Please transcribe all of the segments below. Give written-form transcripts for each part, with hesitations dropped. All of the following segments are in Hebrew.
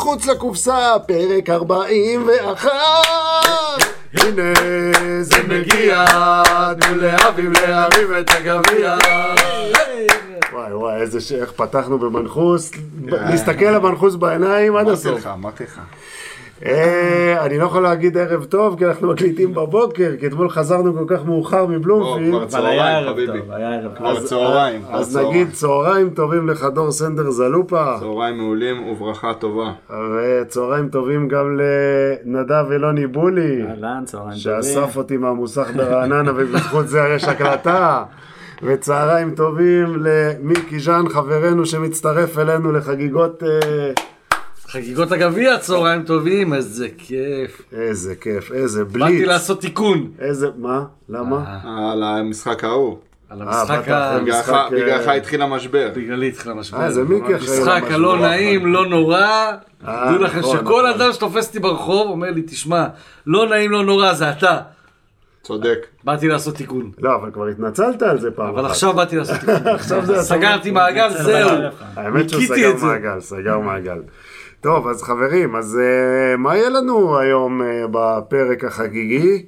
מחוץ לקופסה, פרק 41. הנה זה מגיע, תנו לאביב להרים את הגביע. וואי, איך פתחנו במנחוס, נסתכל למנחוס בעיניים עד הסוף. אמרתי לך. אני לא יכול להגיד ערב טוב, כי אנחנו מקליטים בבוקר, כי אתמול חזרנו כל כך מאוחר מבלומפילד. אבל היה ערב טוב, היה ערב טוב. צהריים. אז נגיד צהריים טובים לך דור סנדר זלופה. צהריים מעולים וברכה טובה. וצהריים טובים גם לנדב אלוני בולי. אהלן, צהריים טובים. שאסף אותי מהמוסך ברעננה, ובזכות זה יש הקלטה. וצהריים טובים למיקי ז'אן, חברנו שמצטרף אלינו לחגיגות... חגיגות הגביע, צהריים טובים, איזה כיף. איזה כיף, איזה בליץ. באתי לעשות תיקון. איזה, מה? למה? על המשחק ההוא. על המשחק בגללך התחיל המשבר. בגללי התחיל המשבר. זה מיקי אחרי המשחק הלא נעים, לא נורא. דעו לכם נכון, שכל נכון. אדם שתופס אותי ברחוב אומר לי, תשמע, לא נעים, לא נורא, זה אתה. צודק. באתי לעשות תיקון. לא, אבל כבר התנצלת על זה פעם. אבל עכשיו באתי לעשות תיקון. עכשיו זה... סגרתי מעגל, זהו. האמת שהוא ניקיתי סגר את זה. מעגל, סגר מעגל. טוב, אז חברים, אז מה יהיה לנו היום בפרק החגיגי?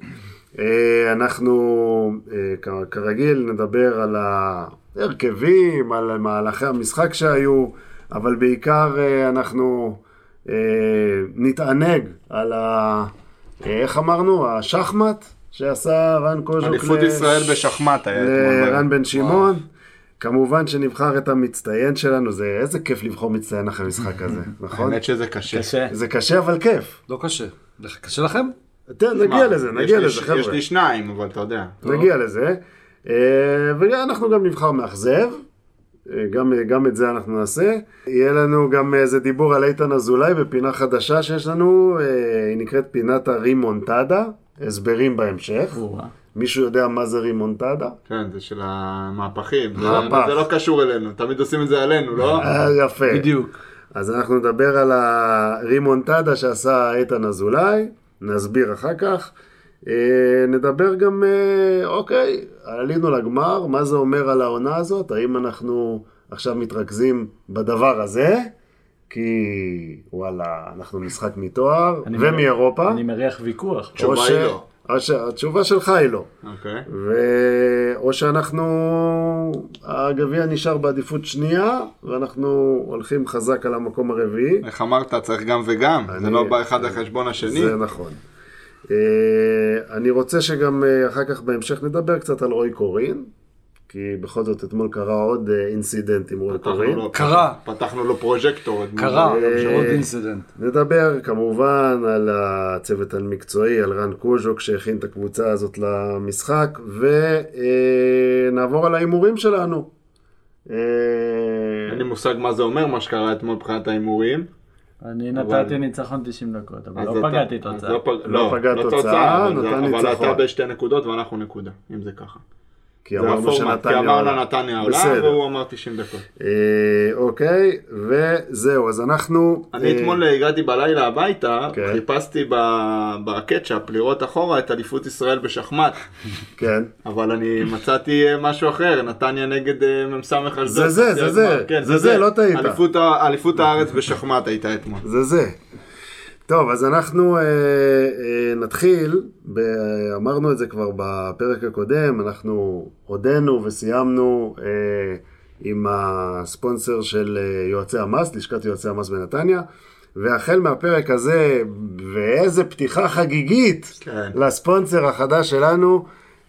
אנחנו כרגיל נדבר על ההרכבים, על מהלכי המשחק שהיו, אבל בעיקר אנחנו נתענג על איך אמרנו? השחמט שעשה רן קוז'וק אליפות ישראל בשחמט היה לרן בן שמעון. כמובן שנבחר את המצטיין שלנו, זה איזה כיף לבחור מצטיין אחרי משחק הזה, נכון? האמת שזה קשה. זה קשה אבל כיף. לא קשה. קשה לכם? נגיע לזה, חבר'ה. יש לי שניים, אבל אתה יודע. נגיע לזה. ואנחנו גם נבחר מאכזב, גם את זה אנחנו נעשה. יהיה לנו גם איזה דיבור על איתן אזולאי בפינה חדשה שיש לנו, היא נקראת פינת הרימונטדה, הסברים בהמשך. מישהו יודע מה זה רימונטדה? כן, זה של המהפכים. מהפך. זה לא קשור אלינו, תמיד עושים את זה עלינו, לא? יפה. בדיוק. אז אנחנו נדבר על הרימונטדה שעשה איתן אזולאי, נסביר אחר כך. נדבר גם, אוקיי, עלינו לגמר, מה זה אומר על העונה הזאת? האם אנחנו עכשיו מתרכזים בדבר הזה? כי וואלה, אנחנו משחק מתואר ומאירופה. אני מריח ויכוח. התשובה היא לא. התשובה שלך היא לא. אוקיי. או שאנחנו, הגביע נשאר בעדיפות שנייה, ואנחנו הולכים חזק על המקום הרביעי. איך אמרת, צריך גם וגם, זה לא בא אחד לחשבון השני. זה נכון. אני רוצה שגם אחר כך בהמשך נדבר קצת על רוי קורין, כי בכל זאת אתמול קרה עוד אינסידנט עם רוי קורין. פתחנו לו פרויקטור. קרה, עוד אינסידנט. נדבר כמובן על הצוות המקצועי, על רן קוז'וק שהכין את הקבוצה הזאת למשחק, ונעבור על ההימורים שלנו. אין לי מושג מה זה אומר, מה שקרה אתמול מבחינת ההימורים. אני נתתי ניצחון 90 דקות, אבל לא פגעתי תוצאה. לא פגעת תוצאה, נתן ניצחון. אבל אתה בשתי נקודות ואנחנו נקודה, אם זה ככה. כי אמרנו נתניה עולה, והוא אמר 90 דקות. אוקיי, וזהו, אז אנחנו... אני אתמול הגעתי בלילה הביתה, חיפשתי בקטשאפ לראות אחורה את אליפות ישראל בשחמט. כן. אבל אני מצאתי משהו אחר, נתניה נגד ממסמך אשדוד. זה, לא טעית. אליפות הארץ בשחמט הייתה אתמול. זה. טוב, אז אנחנו נתחיל, אמרנו את זה כבר בפרק הקודם, אנחנו הודנו וסיימנו עם הספונסר של יועצי המס, לשכת יועצי המס בנתניה, והחל מהפרק הזה, ואיזה פתיחה חגיגית לספונסר החדש שלנו,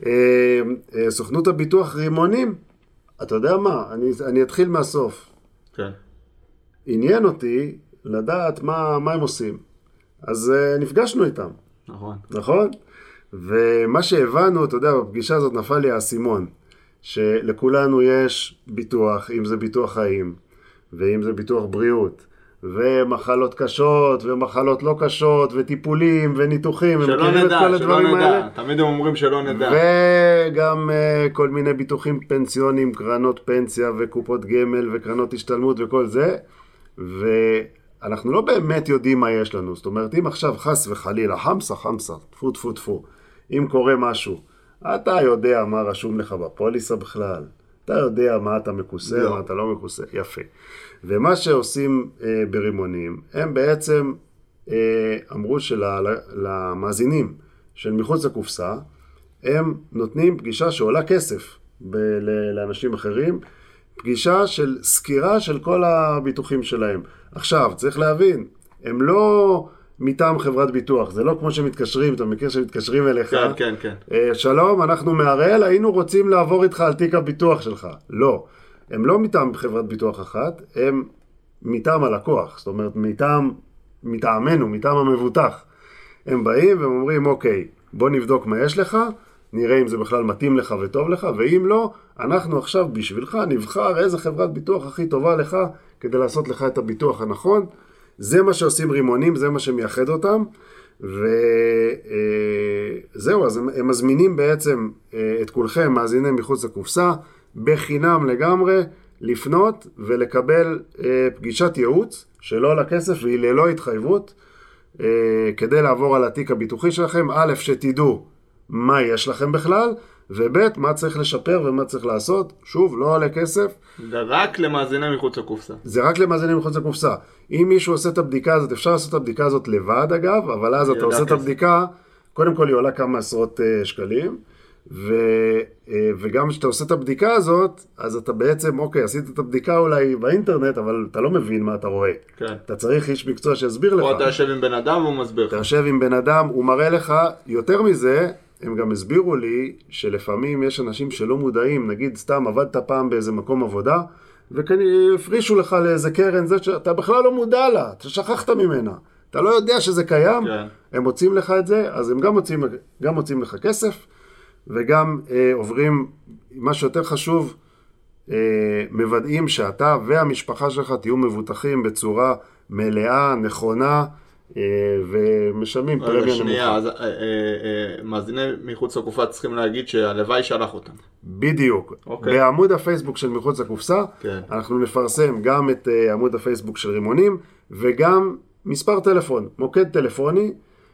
סוכנות הביטוח רימונים. אתה יודע מה? אני אתחיל מהסוף. כן. עניין אותי לדעת מה הם עושים. אז נפגשנו איתם. נכון? ומה שהבנו, אתה יודע, בפגישה הזאת נפל לי האסימון, שלכולנו יש ביטוח, אם זה ביטוח חיים, ואם זה ביטוח בריאות, ומחלות קשות, ומחלות לא קשות, וטיפולים, וניתוחים. שלא נדע. תמיד הם אומרים שלא נדע. וגם כל מיני ביטוחים פנסיונים, קרנות פנסיה, וקופות גמל, וקרנות השתלמות, וכל זה. אנחנו לא באמת יודעים מה יש לנו. זאת אומרת, אם עכשיו חס וחלילה, חמסה, טפו, אם קורה משהו, אתה יודע מה רשום לך בפוליסה בכלל. אתה יודע מה אתה מכוסה, מה אתה לא מכוסה, יפה. ומה שעושים ברימונים, הם בעצם אמרו שלמאזינים של מחוץ לקופסה, הם נותנים פגישה שעולה כסף לאנשים אחרים, פגישה של סקירה של כל הביטוחים שלהם. עכשיו, צריך להבין, הם לא מטעם חברת ביטוח, זה לא כמו שמתקשרים, אתה מכיר שמתקשרים אליך. כן, כן, כן. שלום, אנחנו מהראל, היינו רוצים לעבור איתך על תיק הביטוח שלך. לא, הם לא מטעם חברת ביטוח אחת, הם מטעם הלקוח, זאת אומרת, מטעמנו, מטעם המבוטח. הם באים והם אומרים, אוקיי, בוא נבדוק מה יש לך, נראה אם זה בכלל מתאים לך וטוב לך, ואם לא, אנחנו עכשיו בשבילך נבחר איזה חברת ביטוח הכי טובה לך, כדי לעשות לך את הביטוח הנכון. זה מה שעושים רימונים, זה מה שמייחד אותם, וזהו, אז הם מזמינים בעצם את כולכם, מאזינים מחוץ לקופסה, בחינם לגמרי, לפנות ולקבל פגישת ייעוץ, שלא עולה כסף והיא ללא התחייבות, כדי לעבור על התיק הביטוחי שלכם, א', שתדעו מה יש לכם בכלל, וב' מה צריך לשפר ומה צריך לעשות. שוב, לא עולה כסף. זה רק למאזינים מחוץ לקופסה. זה רק למאזינים מחוץ לקופסה. אם מישהו עושה את הבדיקה הזאת, אפשר לעשות את הבדיקה הזאת לבד אגב, אבל אז אתה עושה את הבדיקה, קודם כל היא עולה כמה עשרות שקלים, וגם כשאתה עושה את הבדיקה הזאת, אז אתה בעצם, אוקיי, עשית את הבדיקה אולי באינטרנט, אבל אתה לא מבין מה אתה רואה. כן. אתה צריך איש מקצוע שיסביר לך. או אתה יושב עם בן אדם והוא מסביר לך. אתה יושב עם בן אדם, הוא מראה לך. יותר מזה, הם גם הסבירו לי שלפעמים יש אנשים שלא מודעים, נגיד סתם עבדת פעם באיזה מקום עבודה, וכנראה הפרישו לך לאיזה קרן, זה שאתה בכלל לא מודע לה, אתה שכחת ממנה, אתה לא יודע שזה קיים, כן. הם מוצאים לך את זה, אז הם גם מוצאים לך כסף, וגם עוברים, מה שיותר חשוב, מוודאים שאתה והמשפחה שלך תהיו מבוטחים בצורה מלאה, נכונה, ומשלמים פרמיה נמוכה. שנייה, אז מאזיני מחוץ לקופסה צריכים להגיד שהלוואי שלח אותם. בדיוק. בעמוד הפייסבוק של מחוץ לקופסה, אנחנו נפרסם גם את עמוד הפייסבוק של רימונים, וגם מספר טלפון, מוקד טלפוני,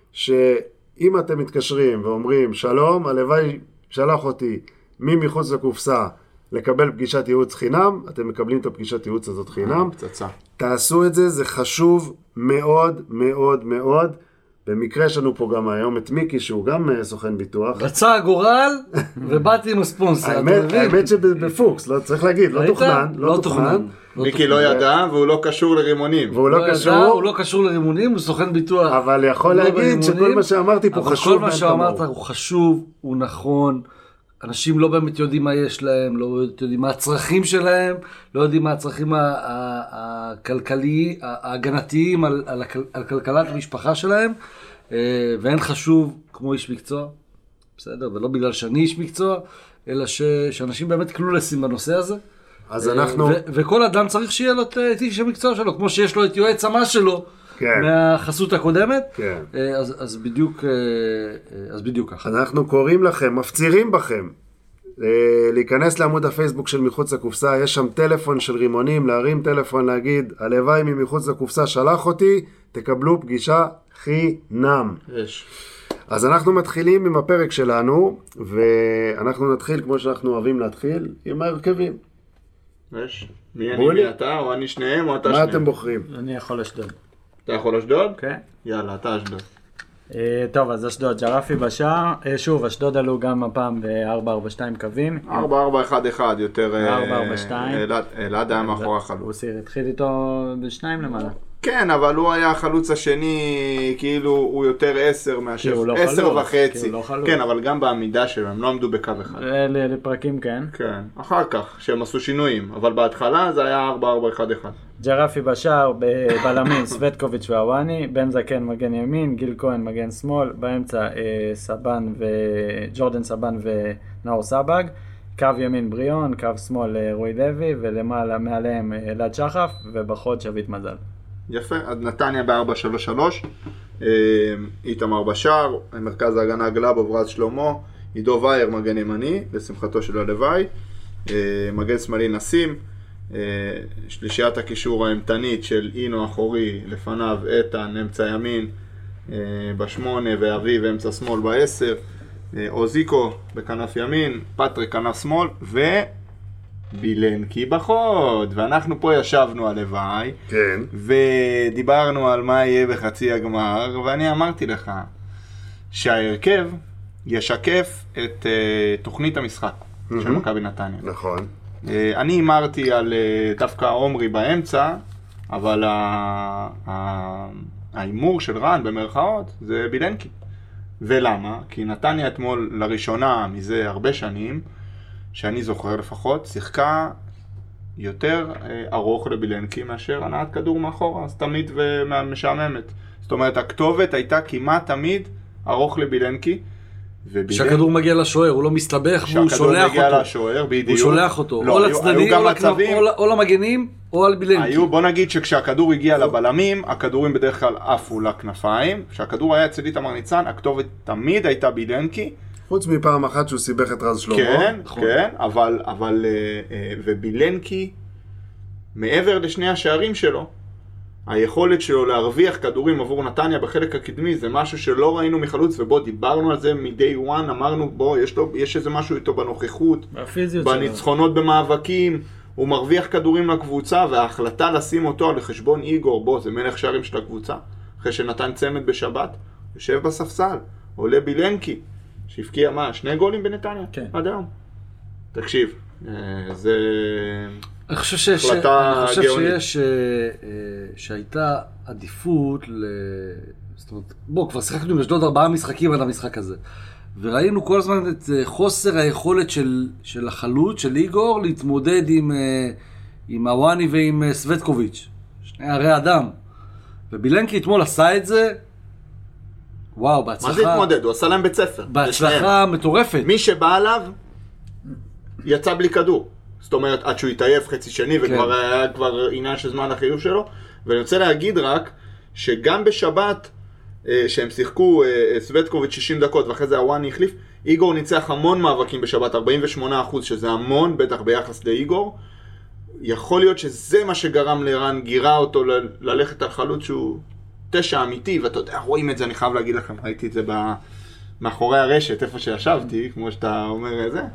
שאם אתם מתקשרים ואומרים, שלום, הלוואי שלח אותי ממחוץ לקופסה לקבל פגישת ייעוץ חינם, אתם מקבלים את הפגישת ייעוץ הזאת חינם. פצצה. תעשו את זה, זה חשוב מאוד מאוד מאוד. במקרה יש לנו פה גם היום את מיקי, שהוא גם סוכן ביטוח. רצה הגורל, ובאתי עם הספונסר. האמת שבפוקס, לא צריך להגיד, לא תוכנן. מיקי לא ידע, והוא לא קשור לרימונים. והוא לא קשור לרימונים, הוא סוכן ביטוח. אבל יכול להגיד שכל מה שאמרתי פה חשוב. אבל כל מה שאמרת הוא חשוב, הוא נכון. אנשים לא באמת יודעים מה יש להם, לא יודעים מה הצרכים שלהם, לא יודעים מה הצרכים הכלכליים, ההגנתיים על כלכלת המשפחה שלהם, ואין חשוב כמו איש מקצוע, בסדר? ולא בגלל שאני איש מקצוע, אלא שאנשים באמת קלולסים בנושא הזה. אז אנחנו... וכל אדם צריך שיהיה לו את איש המקצוע שלו, כמו שיש לו את יועץ המס שלו, מהחסות הקודמת, אז בדיוק ככה. אנחנו קוראים לכם, מפצירים בכם, להיכנס לעמוד הפייסבוק של מחוץ לקופסה, יש שם טלפון של רימונים, להרים טלפון, להגיד, הלוואי ממחוץ לקופסה שלח אותי, תקבלו פגישה חינם. אז אנחנו מתחילים עם הפרק שלנו, ואנחנו נתחיל כמו שאנחנו אוהבים להתחיל, עם ההרכבים. מי אני, מי אתה, או אני שניהם, או אתה שניהם? מה אתם בוחרים? אני יכול אשדוד. אתה יכול אשדוד? כן. יאללה, אתה אשדוד. טוב, אז אשדוד, ג'רפי בשער. שוב, אשדוד עלו גם הפעם ב-4-4-2 קווים. 4-4-1-1, יותר... 4-4-2. אלעד היה מאחורי החלוץ. הוא התחיל איתו בשניים למעלה. כן, אבל הוא היה החלוץ השני, כאילו הוא יותר 10 מאשר 10.5. כן, אבל גם בעמידה שלו, הם לא עמדו בקו אחד. לפרקים כן. כן, אחר כך, שהם עשו שינויים, אבל בהתחלה זה היה 4-4-1-1. ג'רפי בשער, בבלמים, סווטקוביץ' והוואני, בן זקן מגן ימין, גיל כהן מגן שמאל, באמצע ג'ורדן סבן ונאור סבג, קו ימין בריון, קו שמאל רוי לוי, ולמעלה מעליהם אלעד שחף, ובחוד שביט מזל. יפה, אז נתניה ב-4-3-3, איתמר בשער, מרכז ההגנה גלאבוב, רז שלמה, עידו וייר מגן ימני, לשמחתו של הלוואי, מגן שמאלי נסים, שלישיית הקישור האמתנית של אינו אחורי, לפניו איתן, אמצע ימין ב8 ואביב אמצע שמאל ב10, אוזיקו בכנף ימין, פטריק כנף שמאל, בילנקי בחוד, ואנחנו פה ישבנו הלוואי, כן. ודיברנו על מה יהיה בחצי הגמר, ואני אמרתי לך שההרכב ישקף את תוכנית המשחק של מכבי נתניה. נכון. אני אמרתי על דווקא עומרי באמצע, אבל האימור של רן במרכאות זה בילנקי. ולמה? כי נתניה אתמול לראשונה מזה הרבה שנים, שאני זוכר לפחות, שיחקה יותר ארוך לבילנקי מאשר הנעת כדור מאחורה, אז תמיד ומשעממת. זאת אומרת, הכתובת הייתה כמעט תמיד ארוך לבילנקי. כשהכדור מגיע לשוער, הוא לא מסתבך והוא שולח אותו. כשהכדור מגיע לשוער, בדיוק. הוא שולח אותו, לא, או לצדדים, או למגנים, או על בילנקי. בוא נגיד שכשהכדור הגיע לבלמים, הכדורים בדרך כלל עפו לכנפיים. כשהכדור היה אצל איתמר ניצן, הכתובת תמיד הייתה בילנקי. חוץ מפעם אחת שהוא סיבך את רז שלמה. כן, כן, אבל ובילנקי, מעבר לשני השערים שלו, היכולת שלו להרוויח כדורים עבור נתניה בחלק הקדמי זה משהו שלא ראינו מחלוץ, ובו דיברנו על זה מ-day one, אמרנו בוא, יש איזה משהו איתו בנוכחות, בניצחונות במאבקים, הוא מרוויח כדורים לקבוצה, וההחלטה לשים אותו על חשבון איגור, בוא, זה מלך שערים של הקבוצה, אחרי שנתן צמד בשבת, יושב בספסל, עולה בילנקי, שהפקיע מה, 2 גולים בנתניה? כן. עד היום. תקשיב, זה אני חושב החלטה גאונית. שהייתה עדיפות זאת אומרת, בוא, כבר שיחקנו עם אשדוד 4 משחקים עד המשחק הזה. וראינו כל הזמן את חוסר היכולת של החלוץ, של איגור, להתמודד עם הוואני ועם סווטקוביץ'. שני הרי אדם. ובילנקי אתמול עשה את זה, וואו, בהצלחה. מה זה התמודד? הוא עשה להם בית ספר. בהצלחה מטורפת. מי שבא עליו, יצא בלי כדור. זאת אומרת, עד שהוא התעייף חצי שני, וכבר היה כבר עניין של זמן החיוב שלו. ואני רוצה להגיד רק, שגם בשבת, שהם שיחקו סווטקוביץ' 60 דקות, ואחרי זה הוואני החליף, איגור ניצח המון מאבקים בשבת, 48%, שזה המון, בטח ביחס לאיגור. יכול להיות שזה מה שגרם לרן, גירה אותו ללכת על חלוץ שהוא 9 אמיתי, ואתה יודע, רואים את זה, אני חייב להגיד לכם, ראיתי את זה מאחורי הרשת, איפה שישבתי, כמו שאתה אומר זה.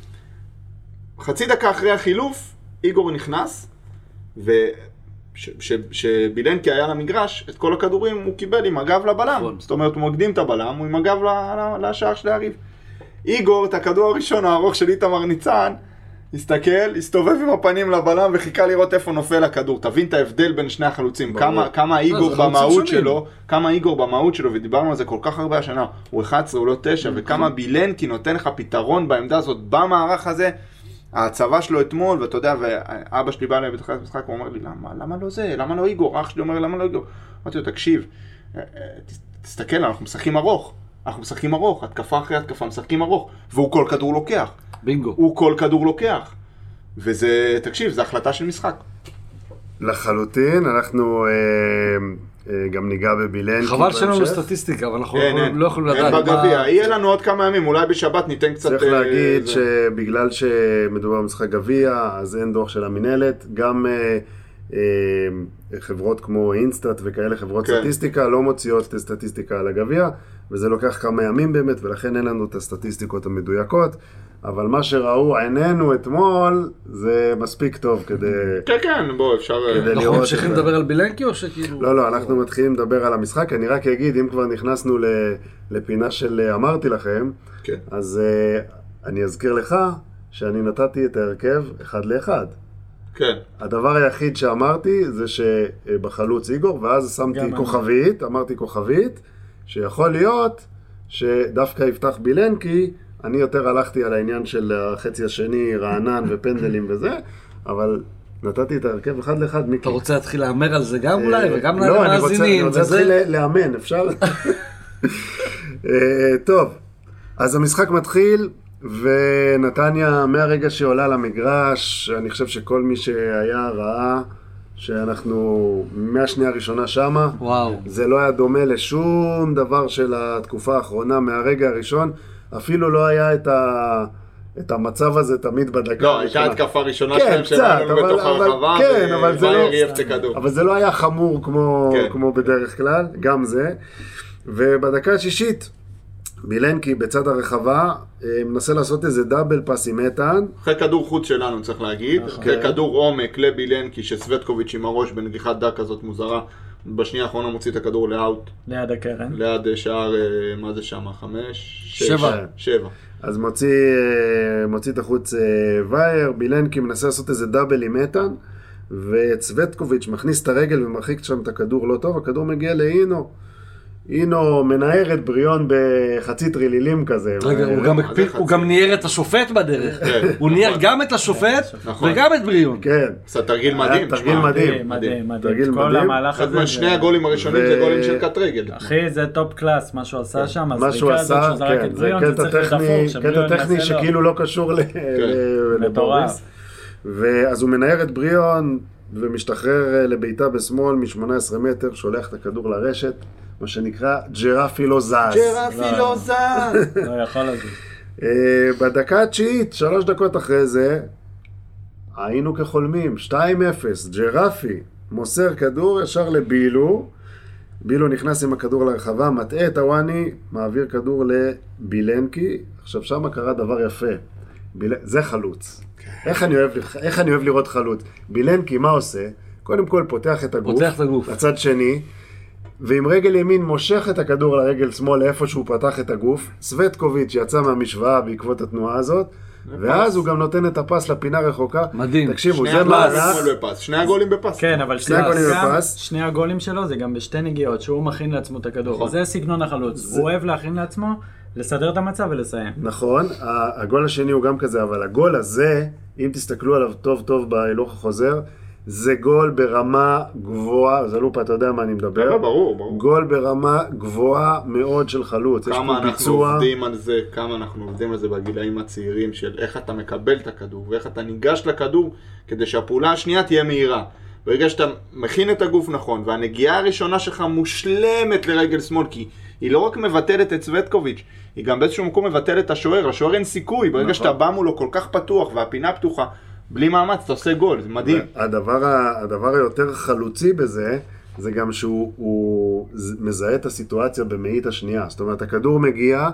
חצי דקה אחרי החילוף, איגור נכנס, שבילנקי היה למגרש, את כל הכדורים הוא קיבל עם הגב לבלם. זאת אומרת, הוא מקדים את הבלם, הוא עם הגב לשער של היריב. איגור, את הכדור הראשון הארוך של איתמר ניצן, הסתכל, הסתובב עם הפנים לבלם וחיכה לראות איפה נופל הכדור. תבין את ההבדל בין שני החלוצים, כמה איגור במהות שלו, ודיברנו על זה כל כך הרבה השנה, הוא 11, הוא לא 9, וכמה בילנקי נותן לך פתרון בעמדה הזאת, במערך הזה, ההצבה שלו אתמול, ואתה יודע, ואבא שלי בא אליי בתחילת המשחק, הוא אומר לי, למה לא זה? למה לא איגור? אח שלי אומר, למה לא איגור? אמרתי לו, תקשיב, תסתכל, אנחנו משחקים ארוך, התקפה אחרי התקפה, משחקים ארוך, והוא כל כדור לוקח. בינגו. הוא כל כדור לוקח. וזה, תקשיב, זו החלטה של משחק. לחלוטין, אנחנו גם ניגע בבילנקי. חבל שאין לנו סטטיסטיקה, אבל אנחנו לא יכולים לדעת. אין בגביע, יהיה לנו עוד כמה ימים, אולי בשבת ניתן קצת... צריך להגיד שבגלל שמדובר במשחק גביע, אז אין דוח של המנהלת, גם חברות כמו אינסטאט וכאלה חברות סטטיסטיקה לא מוציאות סטטיסטיקה על הגביע, וזה לוקח כמה ימים באמת, ולכן אין לנו את הסטטיסטיקות המדויקות, אבל מה שראו עינינו אתמול, זה מספיק טוב כדי... כן, בוא, אפשר... אנחנו ממשיכים לדבר על בילנקי או שכאילו... לא, אנחנו מתחילים לדבר על המשחק, אני רק אגיד, אם כבר נכנסנו לפינה של אמרתי לכם, אז אני אזכיר לך שאני נתתי את ההרכב 1-1. כן. הדבר היחיד שאמרתי זה שבחלוץ איגור, ואז שמתי כוכבית, אמרתי כוכבית, שיכול להיות שדווקא יפתח בילנקי, אני יותר הלכתי על העניין של החצי השני, רענן ופנדלים וזה, אבל נתתי את ההרכב 1-1 מיקי. אתה רוצה להתחיל לאמר על זה גם אולי, וגם לא, אני רוצה להתחיל לאמן, אפשר? טוב, אז המשחק מתחיל, ונתניה מהרגע שעולה למגרש, אני חושב שכל מי שהיה ראה שאנחנו מהשנייה הראשונה שמה, וואו. זה לא היה דומה לשום דבר של התקופה האחרונה, מהרגע הראשון, אפילו לא היה את המצב הזה תמיד בדקה. לא, הייתה התקפה ראשונה שלהם שלנו בתוך הרחבה, אבל זה לא היה חמור כמו בדרך כלל, גם זה. ובדקה השישית, בילנקי בצד הרחבה, מנסה לעשות איזה דאבל פס עם איתן. אחרי כדור חוץ שלנו צריך להגיד, אחרי כדור עומק לבילנקי שסווטקוביץ' עם הראש בנגיחת דק כזאת מוזרה, בשנייה האחרונה מוציא את הכדור לאאוט. ליד הקרן. ליד שער, מה זה שם? 5? 7. אז מוציא את החוץ וייר, בילנקי מנסה לעשות איזה דאבל עם איתן, וסווטקוביץ' מכניס את הרגל ומרחיק שם את הכדור לא טוב, הכדור מגיע לאינו. אינו מנער את בריאון בחצי טרילילים כזה. רגע, הוא גם ניער את השופט בדרך. הוא ניער גם את השופט וגם את בריאון. כן. עשה תרגיל מדהים. תרגיל מדהים. מדהים. כל המהלך הזה. שני הגולים הראשונים זה גולים של קט רגל. אחי, זה טופ קלאס, מה שהוא עשה שם. מה שהוא עשה, כן, זה קטע טכני שכאילו לא קשור לבוריס. ואז הוא מנער את בריאון ומשתחרר לביתה בשמאל מ-18 מטר, שולח את הכדור לרשת. מה שנקרא ג'רפי לא זז. ג'רפי לא זז. לא יכול לזה. בדקה התשיעית, 3 דקות אחרי זה, היינו כחולמים, 2-0, ג'רפי מוסר כדור ישר לבילו, בילו נכנס עם הכדור לרחבה, מטעה את הוואני, מעביר כדור לבילנקי, עכשיו שם קרה דבר יפה, זה חלוץ. איך אני אוהב לראות חלוץ? בילנקי מה עושה? קודם כל פותח את הגוף, לצד שני, ועם רגל ימין מושך את הכדור לרגל שמאל לאיפה שהוא פתח את הגוף. סווטקוביץ' יצא מהמשוואה בעקבות התנועה הזאת, ואז הוא גם נותן את הפס לפינה רחוקה. מדהים. תקשיבו, זה מהלך. שני הגולים בפס. כן, אבל שני הגולים שלו זה גם בשתי נגיעות, שהוא מכין לעצמו את הכדור. זה סגנון החלוץ. הוא אוהב להכין לעצמו, לסדר את המצב ולסיים. נכון, הגול השני הוא גם כזה, אבל הגול הזה, אם תסתכלו עליו טוב טוב בהילוך החוזר, זה גול ברמה גבוהה, זלופה, אתה יודע מה אני מדבר? ברור. גול ברמה גבוהה מאוד של חלוץ. כמה אנחנו עובדים על זה בגילאים הצעירים, של איך אתה מקבל את הכדור, ואיך אתה ניגש לכדור, כדי שהפעולה השנייה תהיה מהירה. ברגע שאתה מכין את הגוף נכון, והנגיעה הראשונה שלך מושלמת לרגל שמאל, כי היא לא רק מבטלת את סווטקוביץ', היא גם באיזשהו מקום מבטלת את השוער, לשוער אין סיכוי, ברגע שאתה בא מולו כל כך פתוח, והפינה פתוחה, בלי מאמץ, אתה עושה גול, זה מדהים. הדבר היותר חלוצי בזה, זה גם שהוא מזהה את הסיטואציה במאית השנייה. זאת אומרת, הכדור מגיע,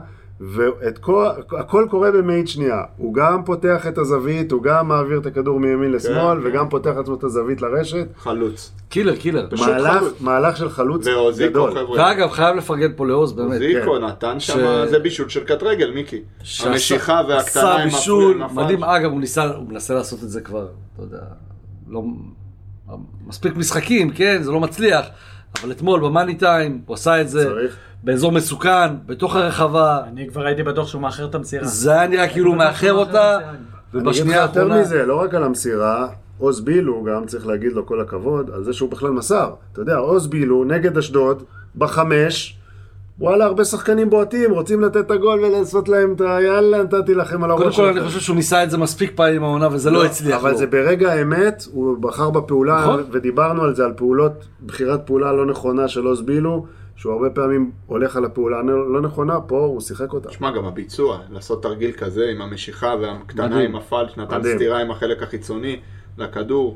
והכל קורה במאית שנייה. הוא גם פותח את הזווית, הוא גם מעביר את הכדור מימין לשמאל, וגם פותח עצמו את הזווית לרשת. חלוץ. קילר. מהלך של חלוץ גדול. ואגב, חייב לפרגן פה לעוז, באמת. אוזיקו נתן שם, זה בישול של קט רגל, מיקי. המשיכה והקטנה עם בישול, מדהים. אגב, הוא מנסה לעשות את זה כבר, אתה יודע, לא... מספיק משחקים, כן? זה לא מצליח. אבל אתמול, במאני טיים, הוא עשה את זה. באזור מסוכן, בתוך הרחבה. אני כבר הייתי בטוח שהוא מאחר את המסירה. זה היה נראה כאילו מאחר אותה, ובשנייה האחרונה... יותר מזה, לא רק על המסירה, עוז בילו, גם צריך להגיד לו כל הכבוד, על זה שהוא בכלל מסר. אתה יודע, עוז בילו נגד אשדוד, ב5, וואלה, הרבה שחקנים בועטים, רוצים לתת את הגול ולעשות להם את היאללה, נתתי לכם על הראש. קודם כל אני חושב שהוא ניסה את זה מספיק פעמים העונה, וזה לא הצליח לו. אבל זה ברגע האמת, הוא בחר בפעולה, ודיברנו על זה, על פעולות, בחירת פעולה לא נכונה של עוז בילו, שהוא הרבה פעמים הולך על הפעולה לא נכונה, פה הוא שיחק אותה. תשמע, גם הביצוע, לעשות תרגיל כזה עם המשיכה והקטנה עם הפל, שנתן סתירה עם החלק החיצוני לכדור,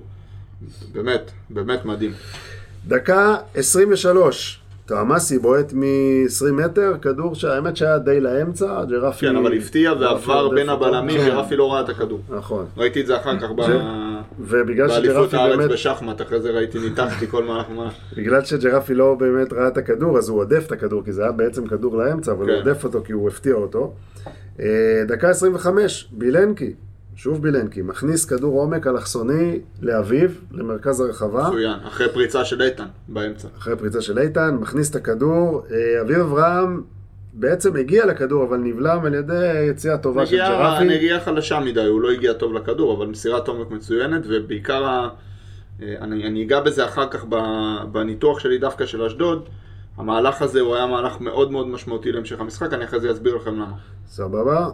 באמת מדהים. דקה 23, תואמסי בועט מ-20 מטר, כדור שהאמת שהיה די לאמצע, ג'רפי... כן, אבל הפתיע ועבר בין הבלמים, ג'רפי לא ראה את הכדור. נכון. ראיתי את זה אחר כך באליפות הארץ בשחמט, אחרי זה ניתחתי כל מה. בגלל שג'רפי לא באמת ראה את הכדור, אז הוא עודף את הכדור, כי זה היה בעצם כדור לאמצע, אבל הוא עודף אותו כי הוא הפתיע אותו. דקה 25, בילנקי. שוב בילנקי, מכניס כדור עומק אלכסוני לאביב, למרכז הרחבה. מצוין, אחרי פריצה של איתן באמצע. מכניס את הכדור, אביב אברהם בעצם הגיע לכדור, אבל נבלם על ידי יציאה טובה של ג'רפי. נגיעה חלשה מדי, הוא לא הגיע טוב לכדור, אבל מסירת עומק מצוינת, ובעיקר, אני אגע בזה אחר כך בניתוח שלי דווקא של אשדוד, המהלך הזה הוא היה מהלך מאוד מאוד משמעותי להמשך המשחק, אני אחרי זה אסביר לכם למה. סבבה.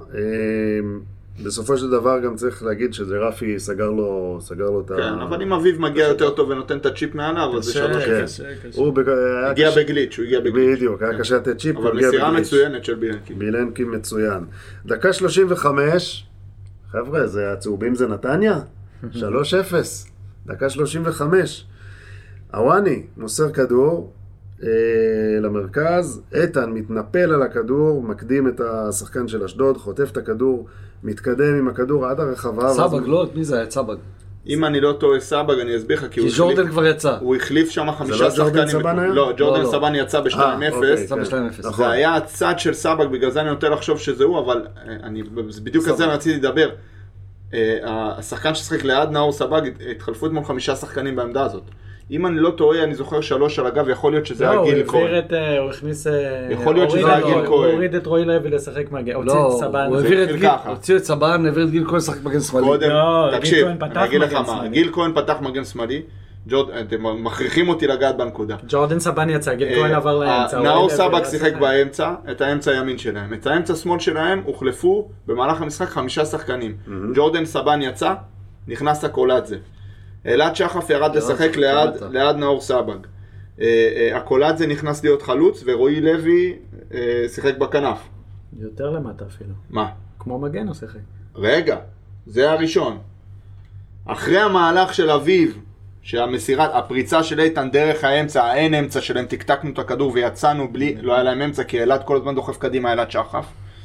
בסופו של דבר גם צריך להגיד שג'רפי סגר לו את ה... כן, אבל אם אביב מגיע יותר טוב ונותן את הצ'יפ מעליו, אז זה שלוש. הוא הגיע בגליץ'. בדיוק, היה קשה לתת צ'יפ, אבל מסירה מצוינת של בילנקי. בילנקי מצוין. דקה 35, חבר'ה, הצהובים זה נתניה? 3-0, דקה 35. הוואני מוסר כדור, למרכז, איתן מתנפל על הכדור, מקדים את השחקן של אשדוד, חוטף את הכדור, מתקדם עם הכדור עד הרחבה. סבג, לא? מי זה היה? סבג. אם אני לא טועה סבג, אני אסביר לך, כי ג'ורדן כבר יצא. הוא החליף שם 5 שחקנים. זה לא ג'ורדן סבן היה? לא, ג'ורדן סבן יצא ב-2-0. יצא ב-2-0. זה היה הצד של סבג, בגלל זה אני נוטה לחשוב שזה הוא, אבל בדיוק על זה אני רציתי לדבר. השחקן ששחק ליד נאור סבג, התחלפו אתמול 5 שחקנים בעמדה הזאת. אם אני לא טועה, אני זוכר 3 על הגב, יכול להיות שזה היה גיל כהן. הוא הכניס... יכול להיות שזה היה גיל כהן. הוא הוריד את רועי לוי לשחק מגן, הוציא את סבן. הוציא את סבן, העביר את גיל כהן לשחק מגן שמאלי. תקשיב, אני אגיד לך מה, גיל כהן פתח מגן שמאלי, אתם מכריחים אותי לגעת בנקודה. ג'ורדן סבן יצא, גיל כהן עבר לאמצע. נאור סבג שיחק באמצע, את האמצע הימין שלהם. את האמצע שמאל שלהם הוחלפו במהלך המשחק 5 שחקנים. ג'ורדן סבן יצא, נכנס הקולאדזה. אלעד שחף ירד לשחק ליד נאור סבג. הקולאדזה נכנס להיות חלוץ, ורועי לוי שיחק בכנף. יותר למטה אפילו. מה? כמו מגן הוא שיחק. רגע, זה הראשון. אחרי המהלך של אביב, הפריצה של איתן דרך האמצע, האין אמצע שלהם, תקתקנו את הכדור ויצאנו בלי, לא היה להם אמצע, כי אלעד כל הזמן דוחף קדימה, אלעד שחף.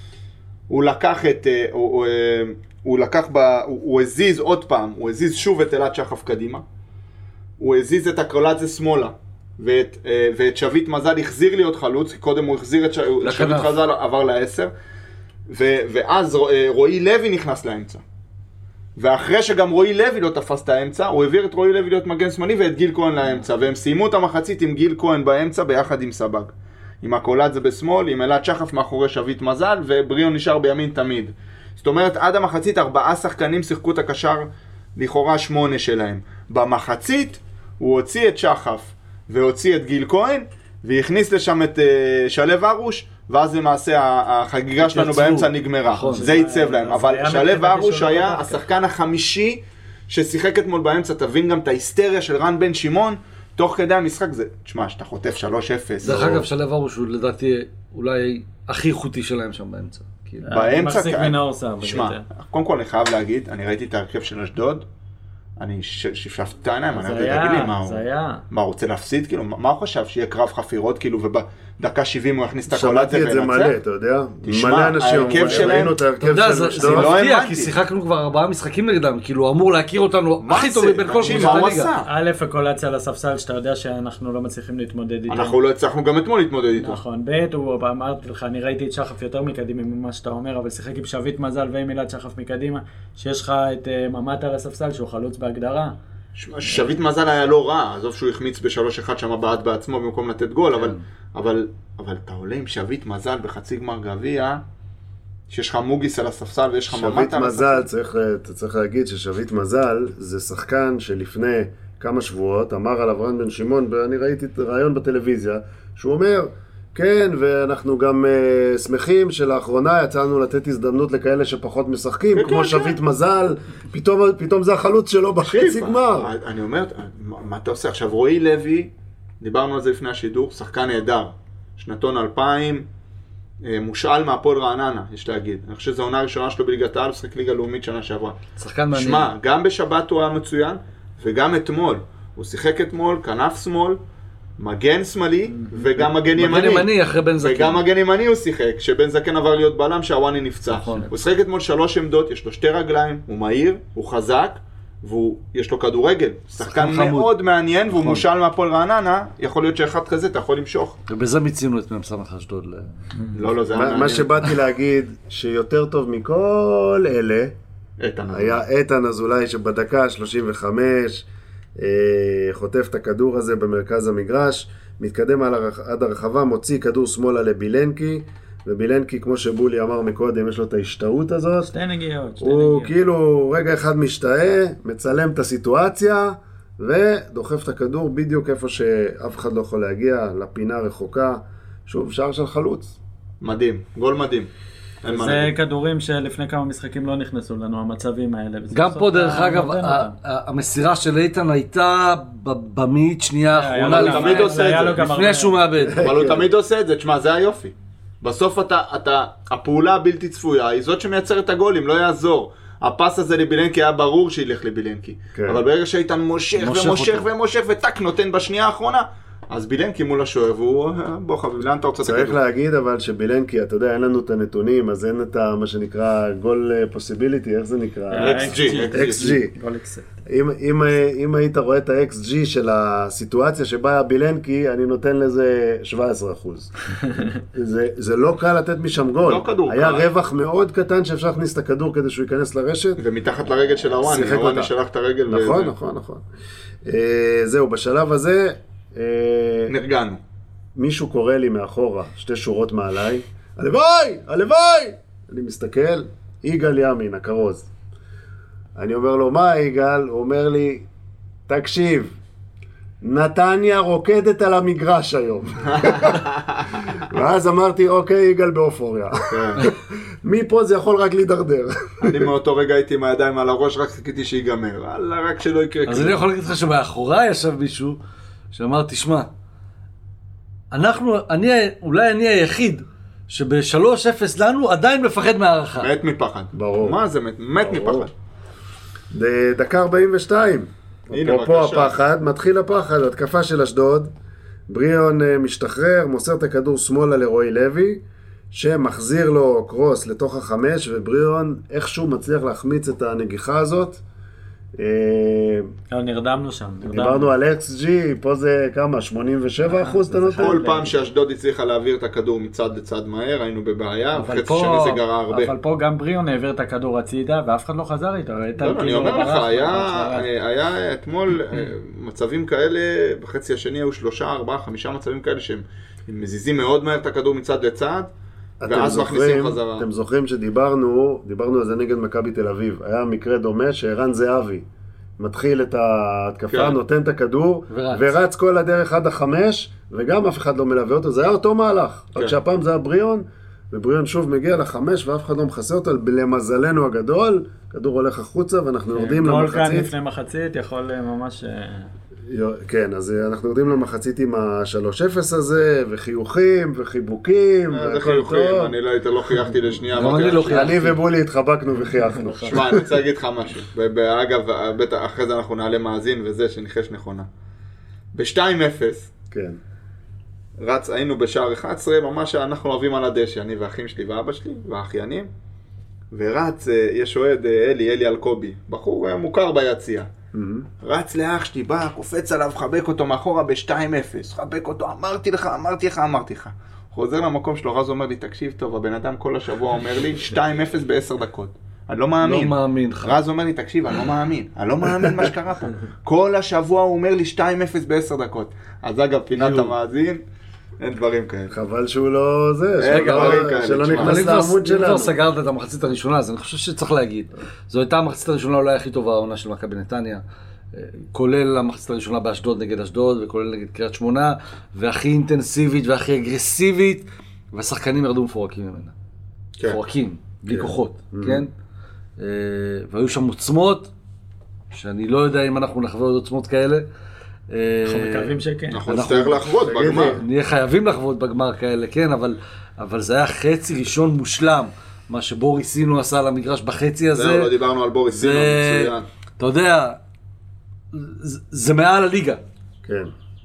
הוא הזיז עוד פעם, הוא הזיז שוב את אלעד שחף קדימה. הוא הזיז את הקולאדזה שמאלה, ואת שביט מזל החזיר להיות חלוץ, כי קודם הוא החזיר את שביט מזל, עבר ל10, ואז רועי לוי נכנס לאמצע. ואחרי שגם רועי לוי לא תפס את האמצע, הוא העביר את רועי לוי להיות מגן שמאלי ואת גיל כהן לאמצע, והם סיימו את המחצית עם גיל כהן באמצע ביחד עם סבג. עם הקולאדזה בשמאל, עם אלעד שחף מאחורי שביט מזל, ובריאון נשאר בימין תמיד. זאת אומרת, עד המחצית 4 שחקנים שיחקו את הקשר לכאורה 8 שלהם. במחצית הוא הוציא את שחף והוציא את גיל כהן, והכניס לשם את שלב ארוש, ואז למעשה החגיגה שלנו באמצע נגמרה. זה ייצב להם. אבל שלב ארוש היה השחקן החמישי ששיחק אתמול באמצע. תבין גם את ההיסטריה של רן בן שמעון, תוך כדי המשחק זה, תשמע, שאתה חוטף 3-0. דרך אגב, שלב ארוש הוא לדעתי אולי הכי איכותי שלהם שם באמצע. באמצע, שמע, קודם כל אני חייב להגיד, אני ראיתי את ההרכב של אשדוד, אני שפשפתי את העיניים, אני תגיד לי מה הוא רוצה להפסיד, כאילו, מה הוא חשב, שיהיה קרב חפירות, כאילו, ובדקה 70 הוא יכניס את הקולאדזה שמעתי את זה מלא, אתה יודע? מלא אנשים ראינו את ההרכב של אשדוד. זה מפתיע, כי שיחקנו כבר 4 משחקים נגדם, כאילו, אמור להכיר אותנו הכי טוב מבין כל קבוצות הליגה. א', הקולאציה על הספסל, שאתה יודע שאנחנו לא מצליחים להתמודד איתו. אנחנו לא הצלחנו גם אתמול להתמודד איתו. נכון, ב', הוא אמרתי לך, אני ראיתי את שחף יותר מקדימה ממה שאתה אומר, אבל שיחק עם שביט מזל ועם אלעד שחף מקדימה, שיש לך את ממ"ט על הספסל שהוא חלוץ בהגדרה. שביט מזל היה לא רע, עזוב שהוא החמיץ ב3-1 שם בעט בעצמו במקום לתת גול, אבל אתה עולה עם שביט מזל בחצי גמר גביע, שיש לך מוגיס על הספסל ויש לך ממ"ט על הספסל. אתה צריך להגיד ששביט מזל זה שחקן שלפני כמה שבועות אמר על רן בן שמעון, ואני ראיתי את הרעיון בטלוויזיה, שהוא אומר, כן, ואנחנו גם שמחים שלאחרונה יצאנו לתת הזדמנות לכאלה שפחות משחקים, כמו שביט מזל, פתאום זה החלוץ שלו בחצי גמר. אני אומר, מה אתה עושה? עכשיו, רועי לוי, דיברנו על זה לפני השידור, שחקן נהדר, שנתון 2000, מושאל מהפועל רעננה, יש להגיד. אני חושב שזו העונה הראשונה שלו בליגת העל, שחק ליגה לאומית שנה שעברה. שחקן מעניין. שמע, גם בשבת הוא היה מצוין, וגם אתמול. הוא שיחק אתמול, כנף שמאל, מגן שמאלי, וגם מגן ימני. מגן ימני אחרי בן זקן. וגם מגן ימני הוא שיחק, שבן זקן עבר להיות בלם, שהוואני נפצע. נכון. הוא שיחק אתמול 3 עמדות, יש לו 2 רגליים, הוא מהיר, הוא חזק, ויש לו כדורגל. שחקן מאוד מעניין, והוא מושל מהפועל רעננה, יכול להיות שאחד כזה אתה יכול למשוך. ובזה מיצינו את מ"ס אשדוד. לא, זה היה מעניין. מה שבאתי להגיד, שיותר טוב מכל אלה, היה איתן אזולאי שבדקה 35, חוטף את הכדור הזה במרכז המגרש, מתקדם עד הרחבה, מוציא כדור שמאלה לבילנקי, ובילנקי, כמו שבולי אמר מקודם, יש לו את ההשתאות הזאת. 2 נגיעות. הוא כאילו רגע אחד משתאה, מצלם את הסיטואציה, ודוחף את הכדור בדיוק איפה שאף אחד לא יכול להגיע, לפינה רחוקה. שוב, שער של חלוץ. מדהים, גול מדהים. זה כדורים שלפני כמה משחקים לא נכנסו לנו, המצבים האלה. גם פה דרך אגב, המסירה של איתן הייתה במאית שנייה האחרונה, לפני שהוא מאבד. אבל הוא תמיד עושה את זה, תשמע, זה היופי. בסוף הפעולה הבלתי צפויה היא זאת שמייצרת את הגולים, לא יעזור. הפס הזה לבילנקי היה ברור שילך לבילנקי. אבל ברגע שאיתן מושך ומושך ומושך וטק נותן בשנייה האחרונה, אז בילנקי מול השוער, והוא, בוא חביב, לאן אתה רוצה את הכדור? צריך להגיד אבל שבילנקי, אתה יודע, אין לנו את הנתונים, אז אין את מה שנקרא גול פוסיביליטי, איך זה נקרא? XG. גול אקספט. אם היית רואה את ה-XG של הסיטואציה שבה היה בילנקי, אני נותן לזה 17%. זה לא קל לתת משם גול. לא כדור היה קל. רווח מאוד קטן שאפשר להכניס את הכדור כדי שהוא ייכנס לרשת. ומתחת לרגל של הוואני, הוואני שלח את הרגל. נכון. זהו, בשלב הזה... נרגענו. מישהו קורא לי מאחורה, 2 שורות מעליי, הלוואי! אני מסתכל, יגאל ימין, הכרוז. אני אומר לו, מה יגאל? הוא אומר לי, תקשיב, נתניה רוקדת על המגרש היום. ואז אמרתי, אוקיי, יגאל באופוריה. מפה זה יכול רק להידרדר. אני מאותו רגע הייתי עם הידיים על הראש, רק חיכיתי שיגמר. רק שלא יקרה כלום. אז אני יכול להגיד לך שמאחורי ישב מישהו, שאמר, תשמע, אולי אני היחיד שב-3-0 לנו עדיין מפחד מהערכה. מת מפחד. ברור. מה זה מת מפחד? דקה 42. הנה, אפרופו בבקשה. הפחד, מתחיל הפחד, התקפה של אשדוד, בריאון משתחרר, מוסר את הכדור שמאלה לרועי לוי, שמחזיר לו קרוס לתוך החמש, ובריאון איכשהו מצליח להחמיץ את הנגיחה הזאת. נרדמנו שם. דיברנו על XG, פה זה כמה? 87% אתה נותן? כל פעם שאשדוד הצליחה להעביר את הכדור מצד לצד מהר, היינו בבעיה, וחצי שני זה גרע הרבה. אבל פה גם בריאון העביר את הכדור הצידה, ואף אחד לא חזר איתו. לא, אני אומר לך, היה אתמול מצבים כאלה, בחצי השני היו 3, 4, 5 מצבים כאלה שהם מזיזים מאוד מהר את הכדור מצד לצד, ואז מכניסים חזרה. אתם זוכרים שדיברנו על זה נגד מכבי תל אביב. היה מקרה דומה שערן זהבי מתחיל את ההתקפה, נותן את הכדור, ורץ כל הדרך עד 5, וגם אף אחד לא מלווה אותו. זה היה אותו מהלך. רק שהפעם זה היה בריאון, ובריאון שוב מגיע ל5, ואף אחד לא מכסה אותו. למזלנו הגדול, כדור הולך החוצה, ואנחנו יורדים למחצית. גול כאן לפני מחצית יכול ממש... כן, אז אנחנו יורדים למחצית עם ה-3-0 הזה, וחיוכים, וחיבוקים, והכל טוב. אני לא חייכתי לשנייה. אני ובולי התחבקנו וחייכנו. שמע, אני רוצה להגיד לך משהו. אגב, אחרי זה אנחנו נעלה מאזין וזה שניחש נכונה. ב-2-0, כן. היינו בשער 11, ממש אנחנו אוהבים על הדשא, אני והאחים שלי ואבא שלי והאחיינים, ורץ, יש אוהד אלי אלקובי, בחור מוכר ביציע. רץ לאח שלי, בא, קופץ עליו, חבק אותו מאחורה ב-2-0, חבק אותו, אמרתי לך. חוזר למקום שלו, רז אומר לי, תקשיב טוב, הבן אדם כל השבוע אומר לי, 2-0 ב10 דקות. אני לא מאמין. לא מאמין לך. רז אומר לי, תקשיב, אני לא מאמין מה שקרה פה. כל השבוע הוא אומר לי 2-0 ב10 דקות. אז אגב, פינת המאזין, אין דברים כאלה. חבל שהוא לא זה, שלא נכנס לעמוד שלנו. שלנו. אם כבר סגרת את המחצית הראשונה, אז אני חושב שצריך להגיד. זו הייתה המחצית הראשונה אולי הכי טובה העונה של מכבי נתניה. כולל המחצית הראשונה באשדוד נגד אשדוד, וכולל נגד קריית שמונה, והכי אינטנסיבית והכי אגרסיבית, והשחקנים ירדו מפורקים ממנה. מפורקים, בלי כוחות, כן? והיו שם עוצמות, שאני לא יודע אם אנחנו נחווה עוד עוצמות כאלה. אנחנו מקווים שכן. אנחנו נצטרך לחוות בגמר. נהיה חייבים לחוות בגמר כאלה, כן, אבל זה היה חצי ראשון מושלם, מה שבוריס סינו עשה על המגרש בחצי הזה. זהו, לא דיברנו על בוריס סינו, מצוין. אתה יודע, זה מעל הליגה. כן.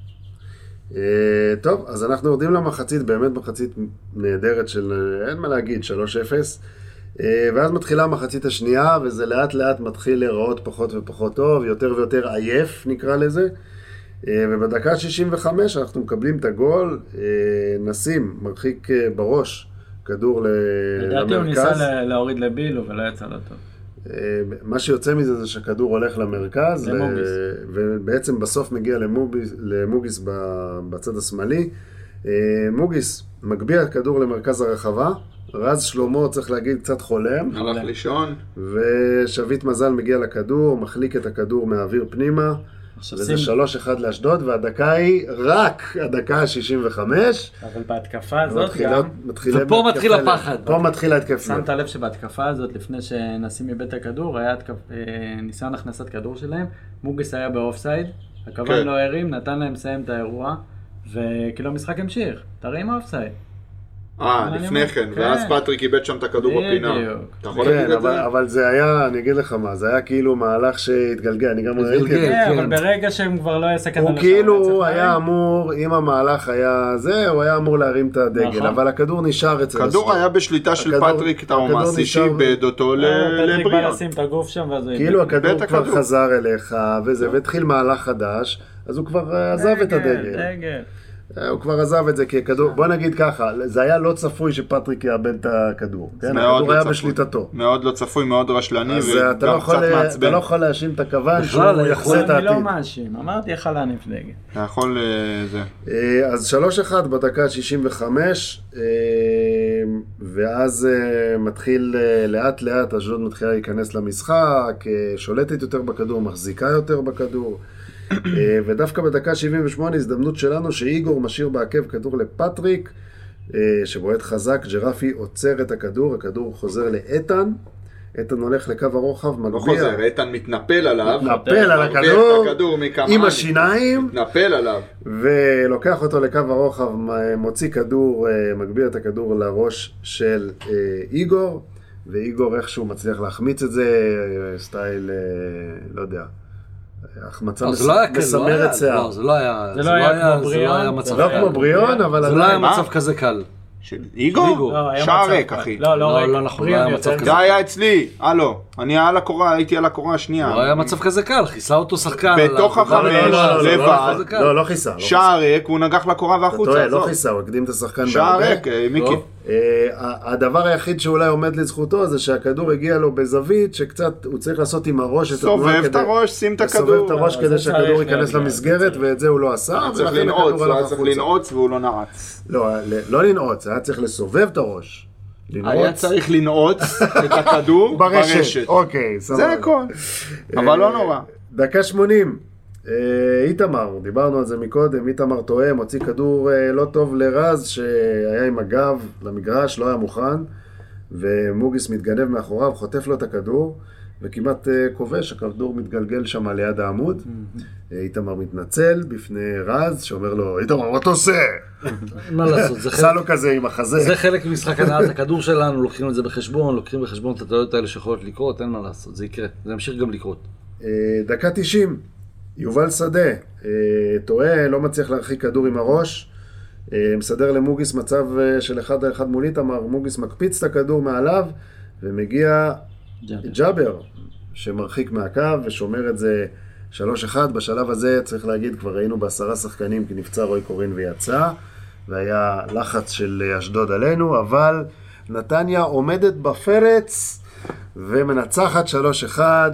טוב, אז אנחנו יורדים למחצית, באמת מחצית נהדרת של, אין מה להגיד, 3-0. ואז מתחילה המחצית השנייה, וזה לאט לאט מתחיל להיראות פחות ופחות טוב, יותר ויותר עייף נקרא לזה. ובדקה 65 אנחנו מקבלים את הגול, נסים מרחיק בראש כדור למרכז. לדעתי הוא ניסה להוריד לבילו ולא יצא לו טוב. מה שיוצא מזה זה שהכדור הולך למרכז, ובעצם בסוף מגיע למוגיס בצד השמאלי. מוגיס מגביה כדור למרכז הרחבה, רז שלמה צריך להגיד קצת חולם. הלך לישון. ושביט מזל מגיע לכדור, מחליק את הכדור מהאוויר פנימה. וזה 3-1 לאשדוד, והדקה היא רק הדקה ה-65. אבל בהתקפה הזאת גם... ופה מתחיל הפחד. פה מתחיל ההתקפה. שמת לב שבהתקפה הזאת, לפני שנשים מבית הכדור, היה ניסיון הכנסת כדור שלהם, מוגיס היה באופסייד, הכוון לא הרים, נתן להם לסיים את האירוע, וכאילו המשחק המשיך. תראה עם האופסייד. לפני כן, ואז פטריק איבד שם את הכדור בפינה. אתה יכול להגיד את זה? אבל זה היה, אני אגיד לך מה, זה היה כאילו מהלך שהתגלגל, אני גם ראיתי את זה. אבל ברגע שהם כבר לא היה סכנה לשער. הוא כאילו היה אמור, אם המהלך היה זה, הוא היה אמור להרים את הדגל, אבל הכדור נשאר אצל... הכדור היה בשליטה של פטריק טאומאסי, שאיבד אותו לבריאון. פטריק בא לשים את הגוף שם, ואז הוא... כאילו הכדור כבר חזר אליך, והתחיל מהלך חדש, אז הוא כבר עזב את הדגל. הוא כבר עזב את זה ככדור, בוא נגיד ככה, זה היה לא צפוי שפטריק יאבד את הכדור, כן? הכדור היה בשליטתו. מאוד לא צפוי, מאוד רשלני וגם קצת מעצבן. אתה לא יכול להאשים את הכוון שהוא יחסה את העתיד. אני לא מאשים, אמרתי יכול להניף דגל. אתה יכול זה. אז 3-1 בדקה 65, ואז מתחיל לאט לאט, אשדוד מתחילה להיכנס למשחק, שולטת יותר בכדור, מחזיקה יותר בכדור. ודווקא בדקה 78 הזדמנות שלנו שאיגור משאיר בעקב כדור לפטריק שבועט חזק, ג'רפי עוצר את הכדור, הכדור חוזר לאיתן, איתן הולך לקו הרוחב, מגביה. לא חוזר, איתן מתנפל עליו. מתנפל על הכדור עם השיניים. מתנפל עליו. ולוקח אותו לקו הרוחב, מוציא כדור, מגביה את הכדור לראש של איגור, ואיגור איכשהו מצליח להחמיץ את זה, סטייל, לא יודע. החמצה מסמרת שיער. זה לא היה מצב קל. לא כמו בריאון, אבל... זה לא היה מצב כזה קל. של איגור? שער ריק, אחי. לא נכון, לא היה מצב כזה. זה היה אצלי, הלו. אני על הקורה, הייתי על הקורה השנייה. לא היה מצב כזה קל, חיסה אותו שחקן. בתוך החמש, לבד. לא חיסה. שער ריק, הוא נגח לקורה והחוצה. אתה טועה, לא חיסה, הוא הקדים את השחקן. שער ריק, מיקי. הדבר היחיד שאולי עומד לזכותו זה שהכדור הגיע לו בזווית שקצת הוא צריך לעשות עם הראש את התנועה סובב את הראש, שים את הכדור. סובב את הראש כדי שהכדור ייכנס למסגרת ואת זה הוא לא עשה. צריך לנעוץ והוא לא נעץ. לא לנעוץ, היה צריך לסובב את הראש. היה צריך לנעוץ את הכדור ברשת. אוקיי, סבבה. זה הכל. אבל לא נורא. דקה 80. איתמר, דיברנו על זה מקודם, איתמר טועה, מוציא כדור לא טוב לרז שהיה עם הגב למגרש, לא היה מוכן, ומוגיס מתגנב מאחוריו, חוטף לו את הכדור, וכמעט כובש, הכדור מתגלגל שם ליד העמוד. איתמר מתנצל בפני רז, שאומר לו, איתמר, מה אתה עושה? מה לעשות, עשה לו כזה עם החזה. זה חלק ממשחק הנעת הכדור שלנו, לוקחים את זה בחשבון, לוקחים בחשבון את הטעויות האלה שיכולות לקרות, אין מה לעשות, זה יקרה, זה ימשיך גם לקרות. דקה 90. יובל שדה, טועה, לא מצליח להרחיק כדור עם הראש, מסדר למוגיס מצב של 1-1 מול איתמר, מוגיס מקפיץ את הכדור מעליו, ומגיע ג'אבר, שמרחיק מהקו ושומר את זה 3-1, בשלב הזה צריך להגיד, כבר ראינו ב10 שחקנים כי נפצע רוי קורין ויצא, והיה לחץ של אשדוד עלינו, אבל נתניה עומדת בפרץ, ומנצחת 3-1,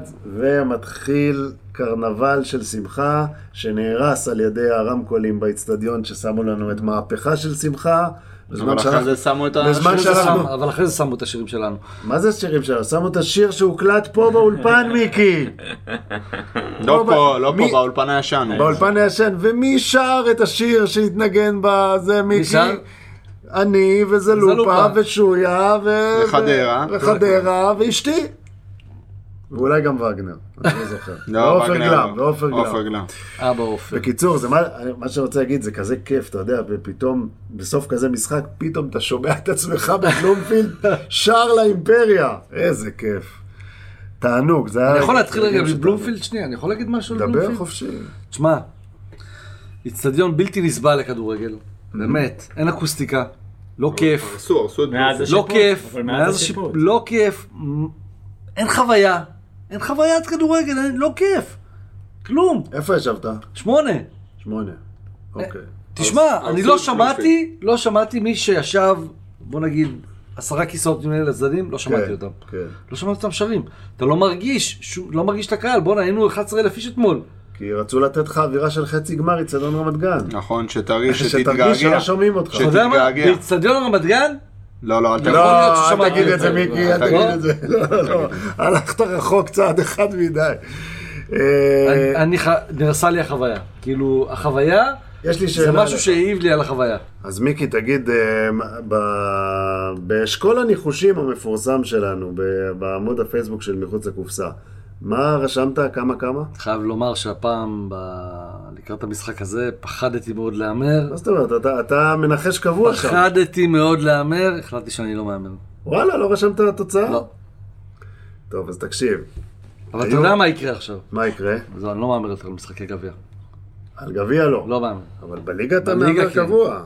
ומתחיל קרנבל של שמחה, שנהרס על ידי הרמקולים באצטדיון ששמו לנו את מהפכה של שמחה. אבל אחרי זה שמו את אבל אחרי זה שמו את השירים שלנו. מה זה השירים שלנו? שמו את השיר שהוקלט פה באולפן, מיקי. לא פה, באולפן הישן. באולפן הישן, ומי שר את השיר שהתנגן בזה, מיקי? אני וזלופה ושויה וחדרה ואשתי. ואולי גם וגנר, אני לא זוכר. ואופר גלם. אבא אופר. בקיצור, מה שאני רוצה להגיד, זה כזה כיף, אתה יודע, ופתאום, בסוף כזה משחק, פתאום אתה שומע את עצמך בבלומפילד, שר לאימפריה. איזה כיף. תענוג, זה היה... אני יכול להתחיל רגע בבלומפילד שנייה, אני יכול להגיד משהו על בלומפילד? דבר חופשי. תשמע, אצטדיון בלתי נסבל לכדורגל, באמת, אין אקוסטיקה, לא כיף. עשו את לא כיף, לא כיף, אין חוויה, אין חוויית כדורגל, לא כיף, כלום. איפה ישבת? 8. אוקיי. תשמע, אני לא שמעתי מי שישב, בוא נגיד, 10 כיסאות ממני לצדדים, לא שמעתי אותם. לא שמעתי אותם שרים. אתה לא מרגיש את הקהל, בוא היינו 11,000 איש אתמול. כי רצו לתת לך אווירה של חצי גמר אצטדיון רמת גן. נכון, שתרגיש שלא שומעים אותך. אתה יודע מה? באצטדיון רמת גן? לא, אל תגיד את זה, מיקי, אל תגיד את זה. לא. הלכת רחוק צעד אחד מדי. נרסה לי החוויה. כאילו, החוויה, זה משהו שהעיב לי על החוויה. אז מיקי, תגיד, באשכול הניחושים המפורסם שלנו, בעמוד הפייסבוק של מחוץ לקופסה, מה רשמת? כמה? חייב לומר שהפעם, לקראת המשחק הזה, פחדתי מאוד להמר. מה זאת אומרת? אתה מנחש קבוע שם. פחדתי מאוד להמר, החלטתי שאני לא מהמר. וואלה, לא רשמת התוצאה? לא. טוב, אז תקשיב. אבל אתה יודע מה יקרה עכשיו? מה יקרה? זו, אני לא מהמר יותר על משחקי גביע. על גביע לא. לא מהמר. אבל בליגה אתה בליגה מהמר כן. קבוע.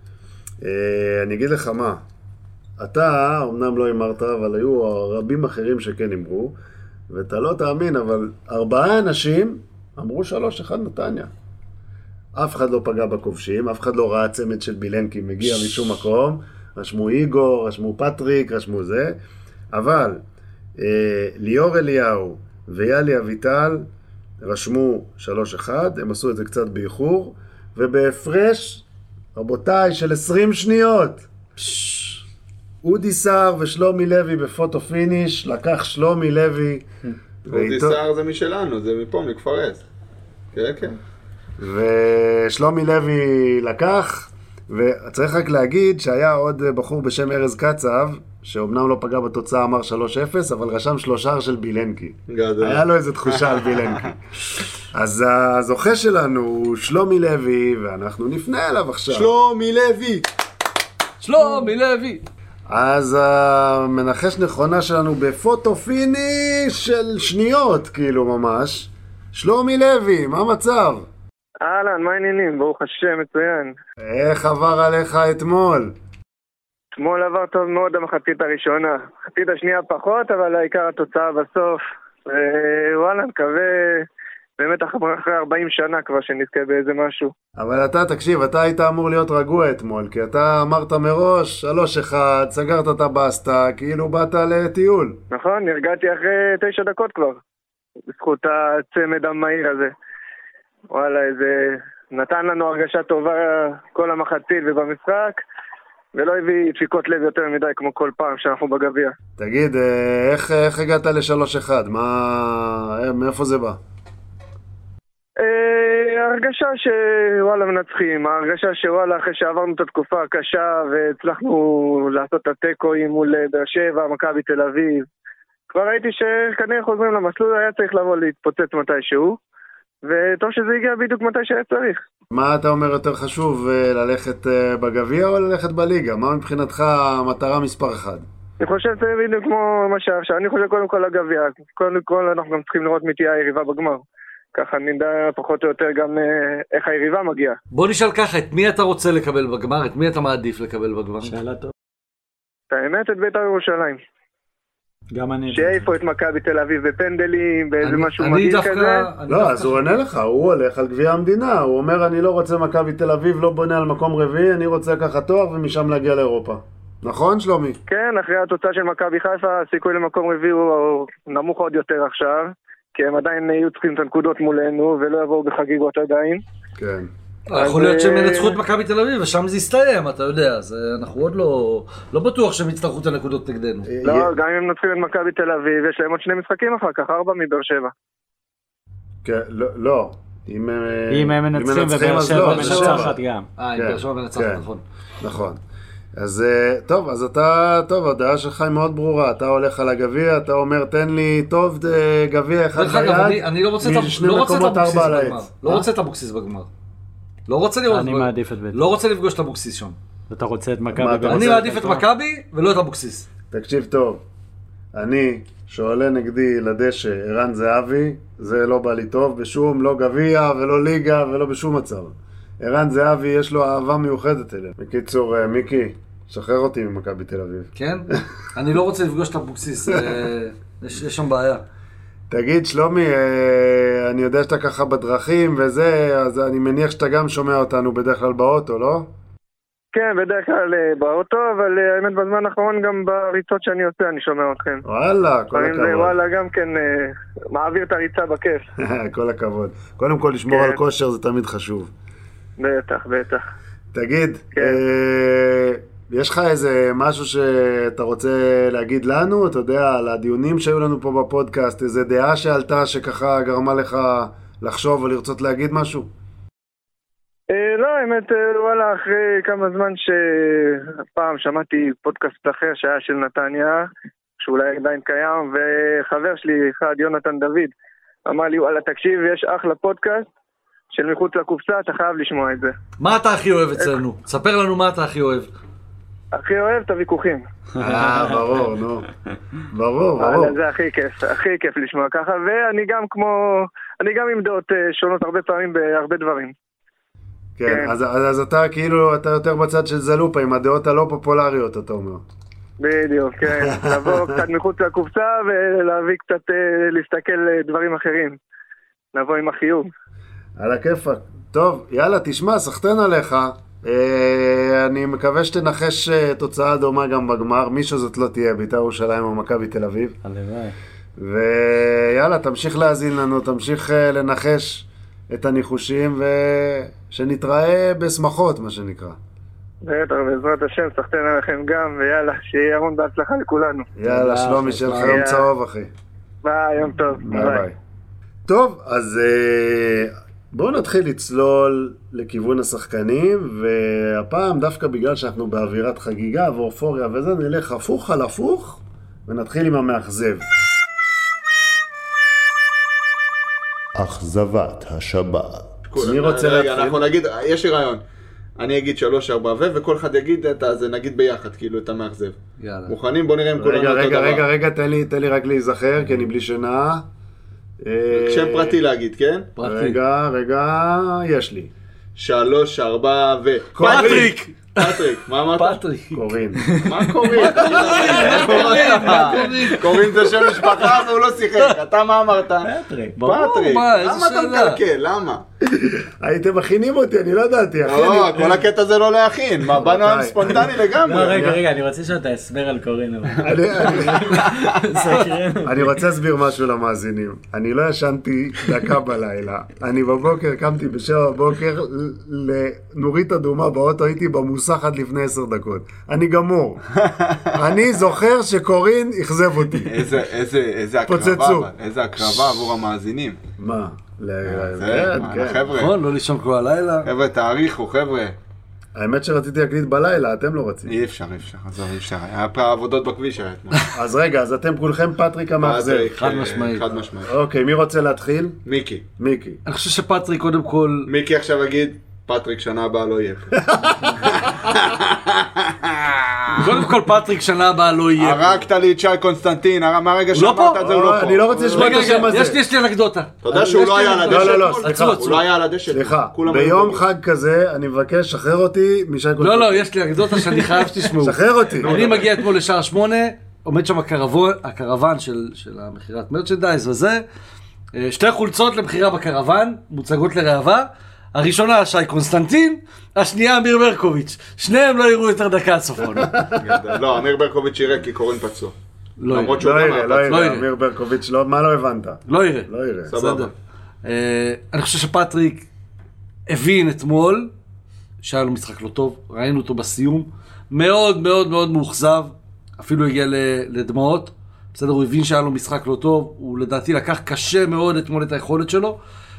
אני אגיד לך מה. אתה, אמנם לא אמרת, אבל היו רבים אחרים שכן אמרו, ואתה לא תאמין, אבל 4 אנשים אמרו 3-1 נתניה. אף אחד לא פגע בכובשים, אף אחד לא ראה צמד של בילנקי מגיע משום מקום, רשמו איגור, רשמו פטריק, רשמו זה, אבל ליאור אליהו ויאלי אביטל רשמו 3-1, הם עשו את זה קצת באיחור, ובהפרש, רבותיי, של 20 שניות. אודי סער ושלומי לוי בפוטו פיניש, לקח שלומי לוי. אודי סער זה משלנו, זה מפה, מכפר עז. כן, כן. ושלומי לוי לקח, וצריך רק להגיד שהיה עוד בחור בשם ארז קצב, שאומנם לא פגע בתוצאה, אמר 3-0, אבל רשם 3 של בילנקי. גדול. היה לו איזו תחושה על בילנקי. אז הזוכה שלנו הוא שלומי לוי, ואנחנו נפנה אליו עכשיו. שלומי לוי! שלומי לוי! אז המנחש נכונה שלנו בפוטו פיניש של שניות, כאילו ממש. שלומי לוי, מה המצב? אהלן, מה העניינים? ברוך השם, מצוין. איך עבר עליך אתמול? אתמול עבר טוב מאוד המחצית הראשונה. מחצית השנייה פחות, אבל העיקר התוצאה בסוף. וואלה, מקווה באמת אחרי 40 שנה כבר שנזכה באיזה משהו. אבל אתה, תקשיב, אתה היית אמור להיות רגוע אתמול, כי אתה אמרת מראש 3-1, סגרת את הבסטה, כאילו באת לטיול. נכון, נרגעתי אחרי 9 דקות כבר, בזכות הצמד המהיר הזה. וואלה, איזה נתן לנו הרגשה טובה כל המחצית ובמשחק, ולא הביא דפיקות לב יותר מדי כמו כל פעם שאנחנו בגביע. תגיד, איך הגעת ל3-1? מאיפה זה בא? ההרגשה שוואלה מנצחים, ההרגשה שוואלה אחרי שעברנו את התקופה הקשה והצלחנו לעשות את הטקואים מול באר שבע, מכבי תל אביב, כבר ראיתי שכנראה חוזרים למסלול, היה צריך לבוא להתפוצץ מתישהו, וטוב שזה הגיע בדיוק מתי שהיה צריך. מה אתה אומר יותר חשוב, ללכת בגביע או ללכת בליגה? מה מבחינתך המטרה מספר 1? אני חושב שזה בדיוק כמו מה שעכשיו, אני חושב קודם כל לגביע, קודם כל אנחנו גם צריכים לראות מי תהיה היריבה בגמר. ככה נדע פחות או יותר גם איך היריבה מגיעה. בוא נשאל ככה, את מי אתה רוצה לקבל בגמר? את מי אתה מעדיף לקבל בגמר? שאלה טוב. את האמת, את בית"ר ירושלים. גם אני. שאיפה את מכבי תל אביב בפנדלים, באיזה משהו מדהים כזה. לא, אז הוא עונה לך, הוא הולך על גביע המדינה, הוא אומר אני לא רוצה מכבי תל אביב, לא בונה על מקום רביעי, אני רוצה לקחת תואר ומשם להגיע לאירופה. נכון שלומי? כן, אחרי התוצאה של מכבי חיפה, הסיכוי למקום רביעי הוא נמוך עוד יותר עכשיו. כי הם עדיין יהיו צריכים את הנקודות מולנו, ולא יבואו בחגיגות עדיין. כן. יכול להיות שהם ינצחו את מכבי תל אביב, ושם זה יסתיים, אתה יודע, אז אנחנו עוד לא בטוח שהם יצטרכו את הנקודות נגדנו. לא, גם אם הם נצחים את מכבי תל אביב, יש להם עוד 2 משחקים אחר כך, 4 מבאר שבע. כן, לא. אם הם מנצחים ובאר שבע מנצחת גם. אם באר שבע מנצחת, נכון. נכון. אז טוב, אז אתה, טוב, הדעה שלך היא מאוד ברורה, אתה הולך על הגביע, אתה אומר תן לי טוב גביע אחד ביד, אני לא רוצה את אבוקסיס בגמר, לא רוצה את אבוקסיס בגמר, לא רוצה לראות, אני מעדיף את בית"ר, לא רוצה לפגוש את אבוקסיס שם, אתה רוצה את מכבי, אני מעדיף את מכבי ולא את אבוקסיס. תקשיב טוב, אני שעולה נגדי לדשא ערן זהבי, זה לא בא לי טוב בשום, לא גביע ולא ליגה ולא בשום מצב. ערן זהבי יש לו אהבה מיוחדת אליהם. בקיצור, מיקי, שחרר אותי ממכבי תל אביב. כן? אני לא רוצה לפגוש את אבוקסיס, יש שם בעיה. תגיד, שלומי, אני יודע שאתה ככה בדרכים וזה, אז אני מניח שאתה גם שומע אותנו בדרך כלל באוטו, לא? כן, בדרך כלל באוטו, אבל האמת בזמן האחרון גם בריצות שאני עושה אני שומע אתכם. וואלה, כל הכבוד. וואלה, גם כן מעביר את הריצה בכיף. כל הכבוד. קודם כל, לשמור על כושר זה תמיד חשוב. בטח, בטח. תגיד, יש לך איזה משהו שאתה רוצה להגיד לנו? אתה יודע, על הדיונים שהיו לנו פה בפודקאסט, איזה דעה שעלתה שככה גרמה לך לחשוב או לרצות להגיד משהו? לא, האמת, וואלה, אחרי כמה זמן שפעם שמעתי פודקאסט אחר שהיה של נתניה, שאולי עדיין קיים, וחבר שלי אחד, יונתן דוד, אמר לי, וואלה, תקשיב, יש אחלה פודקאסט של מחוץ לקופסה, אתה חייב לשמוע את זה. מה אתה הכי אוהב אצלנו? ספר לנו מה אתה הכי אוהב. הכי אוהב את הוויכוחים. ברור, נו. ברור. זה הכי כיף לשמוע ככה, ואני גם עם דעות שונות הרבה פעמים בהרבה דברים. כן, אז אתה כאילו, אתה יותר בצד של זלופה, עם הדעות הלא פופולריות, אתה אומר. בדיוק, כן. לבוא קצת מחוץ לקופסה ולהביא קצת, להסתכל דברים אחרים. לבוא עם החיוב. על הכיפק. טוב, יאללה, תשמע, סחטן עליך. אני מקווה שתנחש תוצאה דומה גם בגמר. מישהו זאת לא תהיה, בית"ר ירושלים או מכבי תל אביב. הלוואי. ויאללה, תמשיך להאזין לנו, תמשיך לנחש את הניחושים, ושנתראה בשמחות, מה שנקרא. בטח, בעזרת השם, סחטן עליכם גם, ויאללה, שיהיה המון בהצלחה לכולנו. יאללה, שלומי, שיהיה לך יום צהוב, אחי. ביי, יום טוב. ביי. טוב, אז בואו נתחיל לצלול לכיוון השחקנים, והפעם דווקא בגלל שאנחנו באווירת חגיגה ואופוריה וזה, נלך הפוך על הפוך, ונתחיל עם המאכזב. אכזבת השבת. מי רוצה להתחיל? אנחנו נגיד, יש לי רעיון. אני אגיד 3-4 וכל אחד יגיד את זה, נגיד ביחד, כאילו, את המאכזב. יאללה. מוכנים? בוא נראה אם כולנו אותו דבר. רגע, תן לי רק להיזכר, כי אני בלי שינה. שם פרטי להגיד, כן? רגע, יש לי. 3-4 פטריק! פטריק, מה אמרת? פטריק. קורין. מה קורין? קורין זה שם משפחה והוא לא שיחק, אתה מה אמרת? פטריק. פטריק, מה, איזה למה אתה שאלה? מקלקל? למה? הייתם מכינים אותי, אני לא ידעתי, אחי. לא, כל הקטע זה לא להכין, מה, באנו היום ספונטני לגמרי. לא, רגע, אני רוצה שאתה הסבר על קורין. אני רוצה להסביר משהו למאזינים. אני לא ישנתי דקה בלילה. אני בבוקר, קמתי ב7 בבוקר לנורית אדומה באוטו, הייתי במוסך עד לפני 10 דקות. אני גמור. אני זוכר שקורין אכזב אותי. איזה הקרבה, איזה הקרבה עבור המאזינים. מה? חבר'ה, נכון, לא לישון כל הלילה. חבר'ה, תאריכו, חבר'ה. האמת שרציתי להקליט בלילה, אתם לא רציתם. אי אפשר, עזוב, אי אפשר. היה פה עבודות בכביש היה אתמול. אז רגע, אז אתם כולכם פטריק המאכזב. חד משמעית. אוקיי, מי רוצה להתחיל? מיקי. אני חושב שפטריק קודם כל... מיקי עכשיו יגיד, פטריק שנה הבאה לא יהיה פה. קודם כל פטריק שנה הבאה לא יהיה פה. הרגת לי את שי קונסטנטין, מהרגע שאמרת את זה הוא לא פה. אני לא רוצה לשמוע את השם הזה. יש לי אנקדוטה. אתה יודע שהוא לא היה על הדשא? לא, סליחה. הוא לא היה על הדשא. סליחה, ביום חג כזה אני מבקש שחרר אותי משי קונסטנטין. לא, יש לי אנקדוטה שאני חייב שתשמעו. שחרר אותי. אני מגיע אתמול לשער 8, עומד שם הקרוון של המכירת מרצ'נדייז וזה. 2 חולצות למכירה בקרוון, מוצגות לראווה. הראשונה שי קונסטנטין, השנייה אמיר ברקוביץ'. שניהם לא יראו יותר דקה עד סופון. לא, אמיר ברקוביץ' יראה כי קורין פצוע. לא יראה, אמיר ברקוביץ', מה לא הבנת? לא יראה. סבבה. אני חושב שפטריק הבין אתמול שהיה לו משחק לא טוב, ראינו אותו בסיום, מאוד מאוד מאוד מאוכזב, אפילו הגיע לדמעות. בסדר, הוא הבין שהיה לו משחק לא טוב, הוא לדעתי לקח קשה מאוד אתמול את היכולת שלו,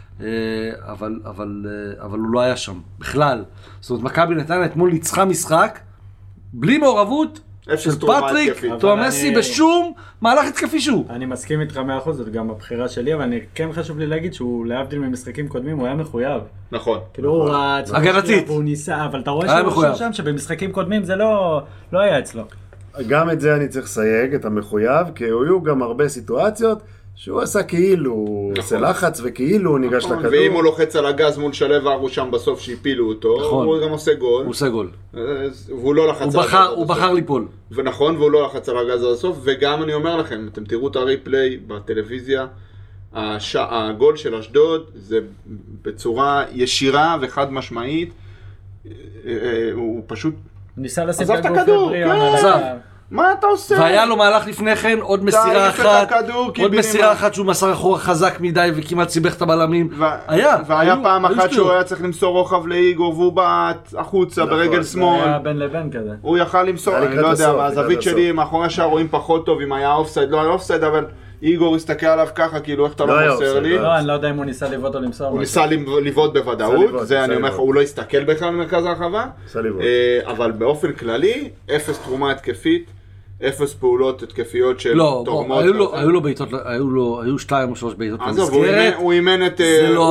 אבל הוא לא היה שם, בכלל. זאת אומרת, מכבי נתניה אתמול ניצחה משחק, בלי מעורבות של פטריק תואמסי בשום מהלך התקפי שהוא. אני מסכים איתך 100%, זאת גם הבחירה שלי, אבל כן חשוב לי להגיד שהוא להבדיל ממשחקים קודמים, הוא היה מחויב. נכון. כאילו הוא רץ, הגנתית. והוא ניסה, אבל אתה רואה שהוא שם שבמשחקים קודמים זה לא היה אצלו. גם את זה אני צריך לסייג, את המחויב, כי היו גם הרבה סיטואציות שהוא עשה כאילו, הוא עושה לחץ וכאילו הוא ניגש לכדור. ואם הוא לוחץ על הגז מול שלב והרו שם בסוף שהפילו אותו, הוא גם עושה גול. הוא עושה גול. והוא לא לחץ על הגז. הוא בחר ליפול. ונכון, והוא לא לחץ על הגז עד הסוף, וגם אני אומר לכם, אתם תראו את הריפליי בטלוויזיה, הגול של אשדוד זה בצורה ישירה וחד משמעית, הוא פשוט ניסה לשים עזב את הכדור, כן. מה אתה עושה? והיה לו מהלך לפני כן, עוד מסירה אחת שהוא מסר אחורה חזק מדי וכמעט סיבך את הבלמים. והיה פעם אחת שהוא היה צריך למסור רוחב לאיגור והוא בעט החוצה ברגל שמאל. זה היה בין לבין כזה. הוא יכל למסור, אני לא יודע, מהזווית שלי מאחורי השאר רואים פחות טוב אם היה אופסייד, לא היה אופסייד, אבל איגור הסתכל עליו ככה, כאילו איך אתה לא מוסר לי. לא, אני לא יודע אם הוא ניסה לבעוט או למסור. הוא ניסה לבעוט בוודאות, זה אני אומר לך, הוא לא הסתכל בכלל במרכז הרחבה, אבל באופן כללי, אפס תרומה התקפית, אפס פעולות התקפיות של לא, תורמות. היו לו בעיטות, היו 2 או 3 בעיטות למסגרת. הוא אימן את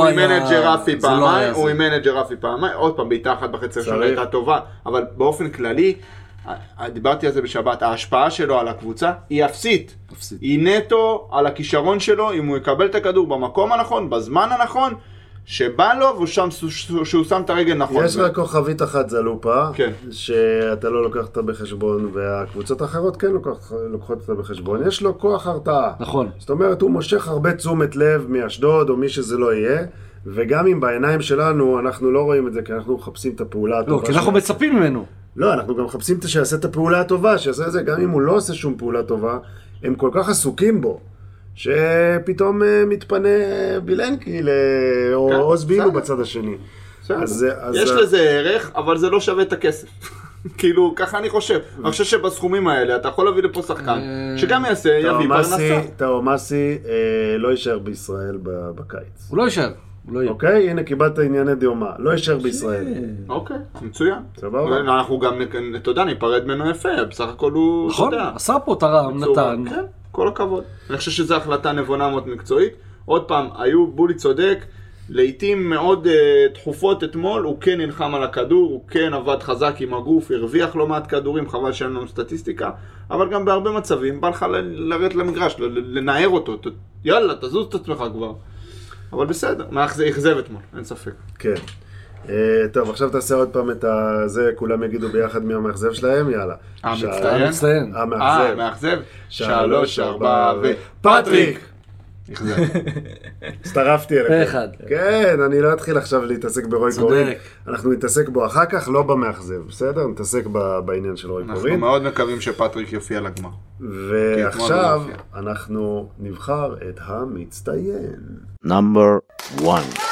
ג'רפי פעמיים, הוא אימן את ג'רפי פעמיים, עוד פעם בעיטה אחת בחצי ראשון הייתה טובה, אבל באופן כללי, דיברתי על זה בשבת, ההשפעה שלו על הקבוצה היא אפסית. היא נטו על הכישרון שלו, אם הוא יקבל את הכדור במקום הנכון, בזמן הנכון, שבא לו שהוא שם את הרגל נכון. יש רק כוכבית אחת זלופה, כן. שאתה לא לוקח אותה בחשבון, והקבוצות האחרות כן לוקחות אותה בחשבון. יש לו כוח הרתעה. נכון. זאת אומרת, הוא מושך הרבה תשומת לב מאשדוד, או מי שזה לא יהיה, וגם אם בעיניים שלנו אנחנו לא רואים את זה, כי אנחנו מחפשים את הפעולה הטובה. לא, כי אנחנו מצפים ממנו. לא, אנחנו גם מחפשים שיעשה את הפעולה הטובה, שיעשה את זה, גם אם הוא לא עושה שום פעולה טובה, הם כל כך עסוקים בו, שפתאום מתפנה בילנקי, או עוז בילו בצד השני. יש לזה ערך, אבל זה לא שווה את הכסף. כאילו, ככה אני חושב. אני חושב שבסכומים האלה, אתה יכול להביא לפה שחקן, שגם יביא פרנסה. טאומאסי לא יישאר בישראל בקיץ. הוא לא יישאר. אוקיי, הנה קיבלת ענייני דיומה, לא יישאר בישראל. אוקיי, מצוין. סבבה. אנחנו גם, אתה יודע, ניפרד ממנו יפה, בסך הכל הוא, נכון, עשה פה תרם, נתן. כן, כל הכבוד. אני חושב שזו החלטה נבונה מאוד מקצועית. עוד פעם, בולי צודק, לעתים מאוד דחופות אתמול, הוא כן נלחם על הכדור, הוא כן עבד חזק עם הגוף, הרוויח לא מעט כדורים, חבל שאין לנו סטטיסטיקה, אבל גם בהרבה מצבים, בא לך לרדת למגרש, לנער אותו, יאללה, תזוז את עצמך כבר. אבל בסדר, זה יחזב אתמול, אין ספק. כן. טוב, עכשיו תעשה עוד פעם את זה, כולם יגידו ביחד מי המאכזב שלהם, יאללה. המצטיין. המאכזב. 3, 4 פטריק! יחזב. הצטרפתי אליכם. פה אחד. כן, אני לא אתחיל עכשיו להתעסק ברוי קורין. אנחנו נתעסק בו אחר כך, לא במאכזב, בסדר? נתעסק בעניין של רוי קורין. אנחנו מאוד מקווים שפטריק יופיע לגמר. ועכשיו אנחנו נבחר את המצטיין. Number 1.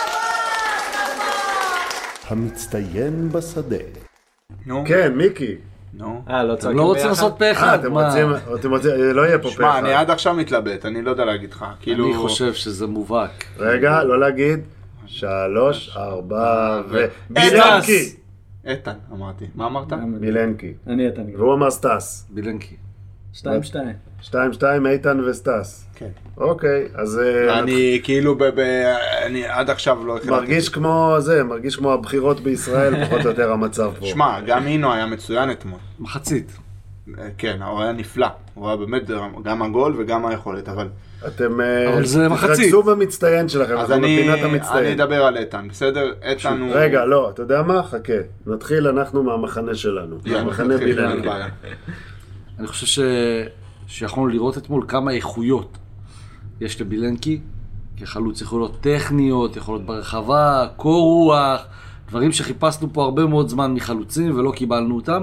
המצטיין בשדה. כן, מיקי. לא אתם לא רוצים לעשות פה אחד? אתם רוצים, לא יהיה פה פה אחד. שמע, אני עד עכשיו מתלבט, אני לא יודע להגיד לך. אני חושב שזה מובהק. רגע, לא להגיד. 3, 4 בילנקי. איתן, אמרתי. מה אמרת? בילנקי. אני איתן. והוא אמר סטס. בילנקי. 2-2. 2-2 איתן וסטס. כן. אוקיי, אז... אני כאילו, אני עד עכשיו לא... מרגיש כמו הבחירות בישראל, פחות או יותר המצב פה. שמע, גם אינו היה מצוין אתמול. מחצית. כן, הוא היה נפלא. הוא היה באמת גם הגול וגם היכולת, אבל... אתם תתרכזו במצטיין שלכם, אז אני אדבר על איתן, בסדר? איתן הוא... רגע, לא, אתה יודע מה? חכה. נתחיל אנחנו מהמחנה שלנו. מהמחנה בילנקי. אני חושב שיכולנו לראות אתמול כמה איכויות יש לבילנקי, כחלוץ יכולות טכניות, יכולות ברחבה, קור רוח, דברים שחיפשנו פה הרבה מאוד זמן מחלוצים ולא קיבלנו אותם.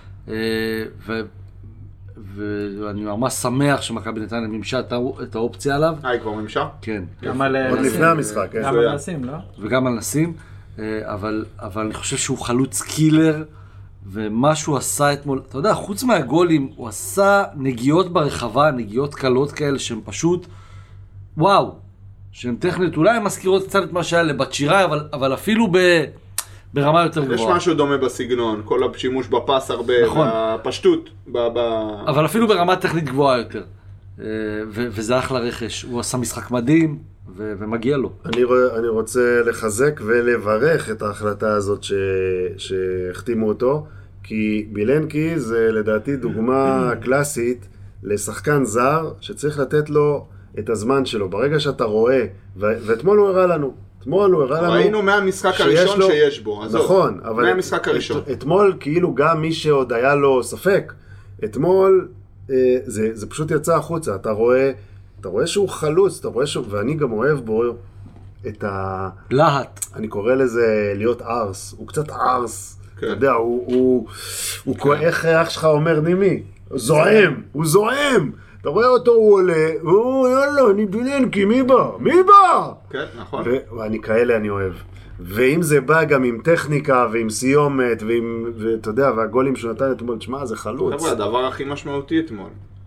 ואני ממש שמח שמכבי נתניה מימשה את האופציה עליו. היא כבר מימשה? כן. עוד לפני המשחק, כן. גם על נסים, לא? וגם על נסים, אבל אני חושב שהוא חלוץ קילר, ומה שהוא עשה אתמול, אתה יודע, חוץ מהגולים, הוא עשה נגיעות ברחבה, נגיעות קלות כאלה שהן פשוט, וואו, שהן טכנית, אולי הן מזכירות קצת את מה שהיה לבת שירה, אבל אפילו ברמה יותר גבוהה. יש משהו דומה בסגנון, כל השימוש בפס הרבה, נכון. בפשטות. אבל אפילו ברמה טכנית גבוהה יותר. וזה אחלה רכש. הוא עשה משחק מדהים, ומגיע לו. אני רוצה לחזק ולברך את ההחלטה הזאת שהחתימו אותו, כי בילנקי זה לדעתי דוגמה קלאסית לשחקן זר שצריך לתת לו את הזמן שלו. ברגע שאתה רואה, ואתמול הוא הראה לנו, ראינו מהמשחק הראשון שיש בו. נכון, אבל מהמשחק הראשון. אתמול כאילו גם מי שעוד היה לו ספק, אתמול זה פשוט יצא החוצה. אתה רואה שהוא חלוץ, אתה רואה שהוא, ואני גם אוהב בו את להט. אני קורא לזה להיות ארס, הוא קצת ארס. אתה יודע, הוא איך אח שלך אומר נימי? הוא זועם. אתה רואה אותו, הוא עולה, יאללה, אני בילנקי, מי בא? כן, נכון. ואני כאלה אני אוהב. ואם זה בא גם עם טכניקה ועם סיומת, ואתה יודע, והגולים שהוא נתן אתמול, תשמע, זה חלוץ. חבר'ה, הדבר הכי משמעותי אתמול,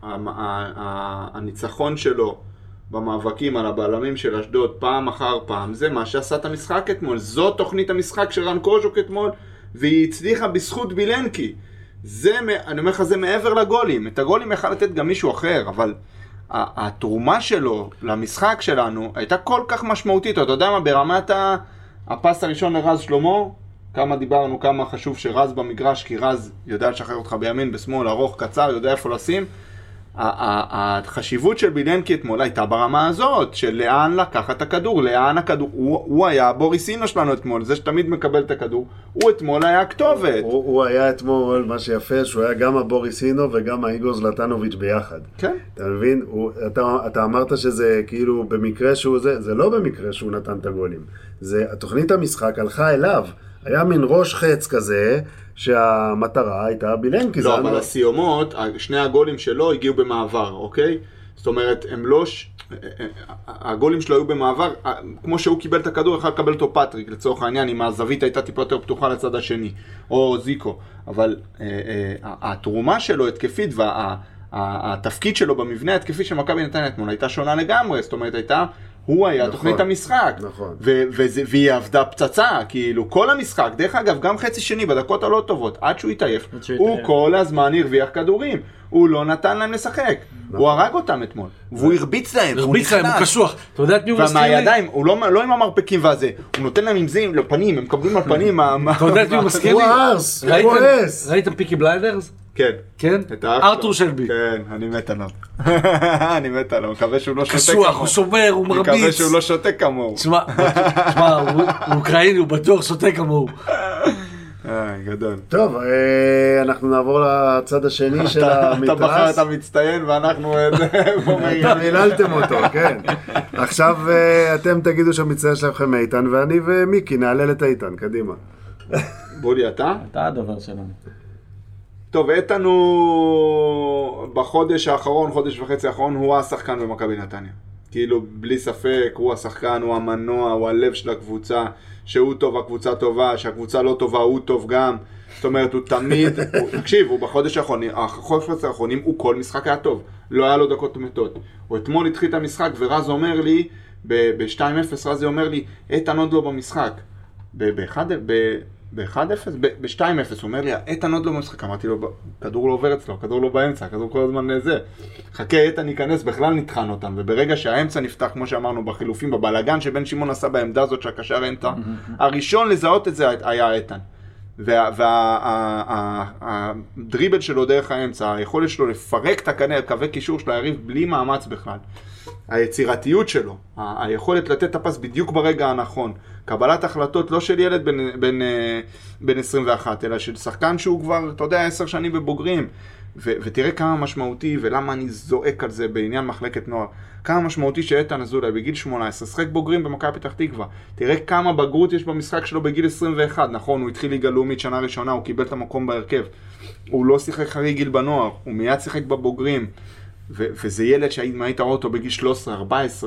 הניצחון שלו במאבקים על הבעלמים של אשדוד פעם אחר פעם, זה מה שעשה את המשחק אתמול. זו תוכנית המשחק של רן קוז'וק אתמול, והיא הצליחה בזכות בילנקי. אני אומר לך, זה מעבר לגולים. את הגולים יכל לתת גם מישהו אחר, אבל התרומה שלו למשחק שלנו הייתה כל כך משמעותית. אתה יודע מה, ברמת הפס הראשון לרז שלמה, כמה דיברנו, כמה חשוב שרז במגרש, כי רז יודע לשחרר אותך בימין, בשמאל, ארוך, קצר, יודע איפה לשים. החשיבות של בילנקי אתמול הייתה ברמה הזאת, של לאן לקחת את הכדור, לאן הכדור, הוא היה בוריסינו שלנו אתמול, זה שתמיד מקבל את הכדור, הוא אתמול היה הכתובת. הוא היה אתמול, מה שיפה, שהוא היה גם הבוריסינו וגם האיגור זלטנוביץ' ביחד. כן. אתה מבין? אתה אמרת שזה כאילו במקרה שהוא זה לא במקרה שהוא נתן את הגולים. התוכנית המשחק הלכה אליו. היה מין ראש חץ כזה, שהמטרה הייתה בילנקי. לא, אבל הסיומות, שני הגולים שלו הגיעו במעבר, אוקיי? זאת אומרת, הגולים שלו היו במעבר, כמו שהוא קיבל את הכדור, יכול לקבל אותו פטריק, לצורך העניין, אם הזווית הייתה טיפה יותר פתוחה לצד השני, או זיקו. אבל התרומה שלו התקפית, והתפקיד שלו במבנה התקפי של מכבי נתניה אתמול הייתה שונה לגמרי, זאת אומרת, הוא היה תוכנית המשחק, והיא עבדה פצצה, כאילו כל המשחק, דרך אגב גם חצי שני בדקות הלא טובות, עד שהוא התעייף, הוא כל הזמן הרוויח כדורים, הוא לא נתן להם לשחק, הוא הרג אותם אתמול, והוא הרביץ להם, הוא קשוח, אתה יודע את מי הוא מזכיר לי? ומהידיים, הוא לא עם המרפקים והזה, הוא נותן להם עם זה לפנים, הם מקבלים על פנים, אתה יודע את מי הוא מזכיר לי? הוא ארס, הוא כועס. ראיתם פיקי בליידרס? כן. כן? ארתור שלבי. כן, אני מת עליו. אני מת עליו, מקווה שהוא לא שותה כמוהו. קשוח, הוא שובר, הוא מרביץ. מקווה שהוא לא שותה כמוהו. תשמע, הוא אוקראיני, הוא בטוח שותה כמוהו. גדול. טוב, אנחנו נעבור לצד השני של המתרס. אתה בחר את המצטיין ואנחנו... אתם היללתם אותו, כן. עכשיו אתם תגידו שהמצטיין שלכם איתן, ואני ומיקי נעלל את איתן, קדימה. בולי, אתה? אתה הדובר שלנו. טוב, איתן הוא בחודש האחרון, חודש וחצי האחרון, הוא השחקן במכבי נתניה. כאילו, בלי ספק, הוא השחקן, הוא המנוע, הוא הלב של הקבוצה, שהוא טוב, הקבוצה טובה, שהקבוצה לא טובה, הוא טוב גם. זאת אומרת, הוא תמיד, תקשיב, הוא בחודש האחרונים, הוא כל משחק היה טוב. לא היה לו דקות מתות. הוא אתמול התחיל את המשחק, ורז אומר לי, ב-2-0, רז אומר לי, איתן עוד לא במשחק. ב-1-0, ב-2-0, הוא אומר לי, איתן עוד לא במשחק, אמרתי לו, כדור לא עובר אצלו, כדור לא באמצע, כדור כל הזמן זה. חכה, איתן ייכנס, בכלל נטחן אותם, וברגע שהאמצע נפתח, כמו שאמרנו, בחילופים, בבלגן שבן שמעון עשה בעמדה הזאת שהקשר האמצע, הראשון לזהות את זה היה איתן. והדריבל שלו דרך האמצע, היכולת שלו לפרק את קווי קישור של היריב בלי מאמץ בכלל. היצירתיות שלו, היכולת לתת את הפס בדיוק ברגע הנכון, קבלת החלטות לא של ילד בן 21, אלא של שחקן שהוא כבר, אתה יודע, 10 שנים בבוגרים, ותראה כמה משמעותי, ולמה אני זועק על זה בעניין מחלקת נוער, כמה משמעותי שאיתן אזולאי בגיל 18, שחק בוגרים במכבי פתח תקווה, תראה כמה בגרות יש במשחק שלו בגיל 21, נכון, הוא התחיל ליגה לאומית שנה ראשונה, הוא קיבל את המקום בהרכב, הוא לא שיחק חריג גיל בנוער, הוא מיד שיחק בבוגרים, וזה ילד שהיית רואה אותו בגיל 13-14,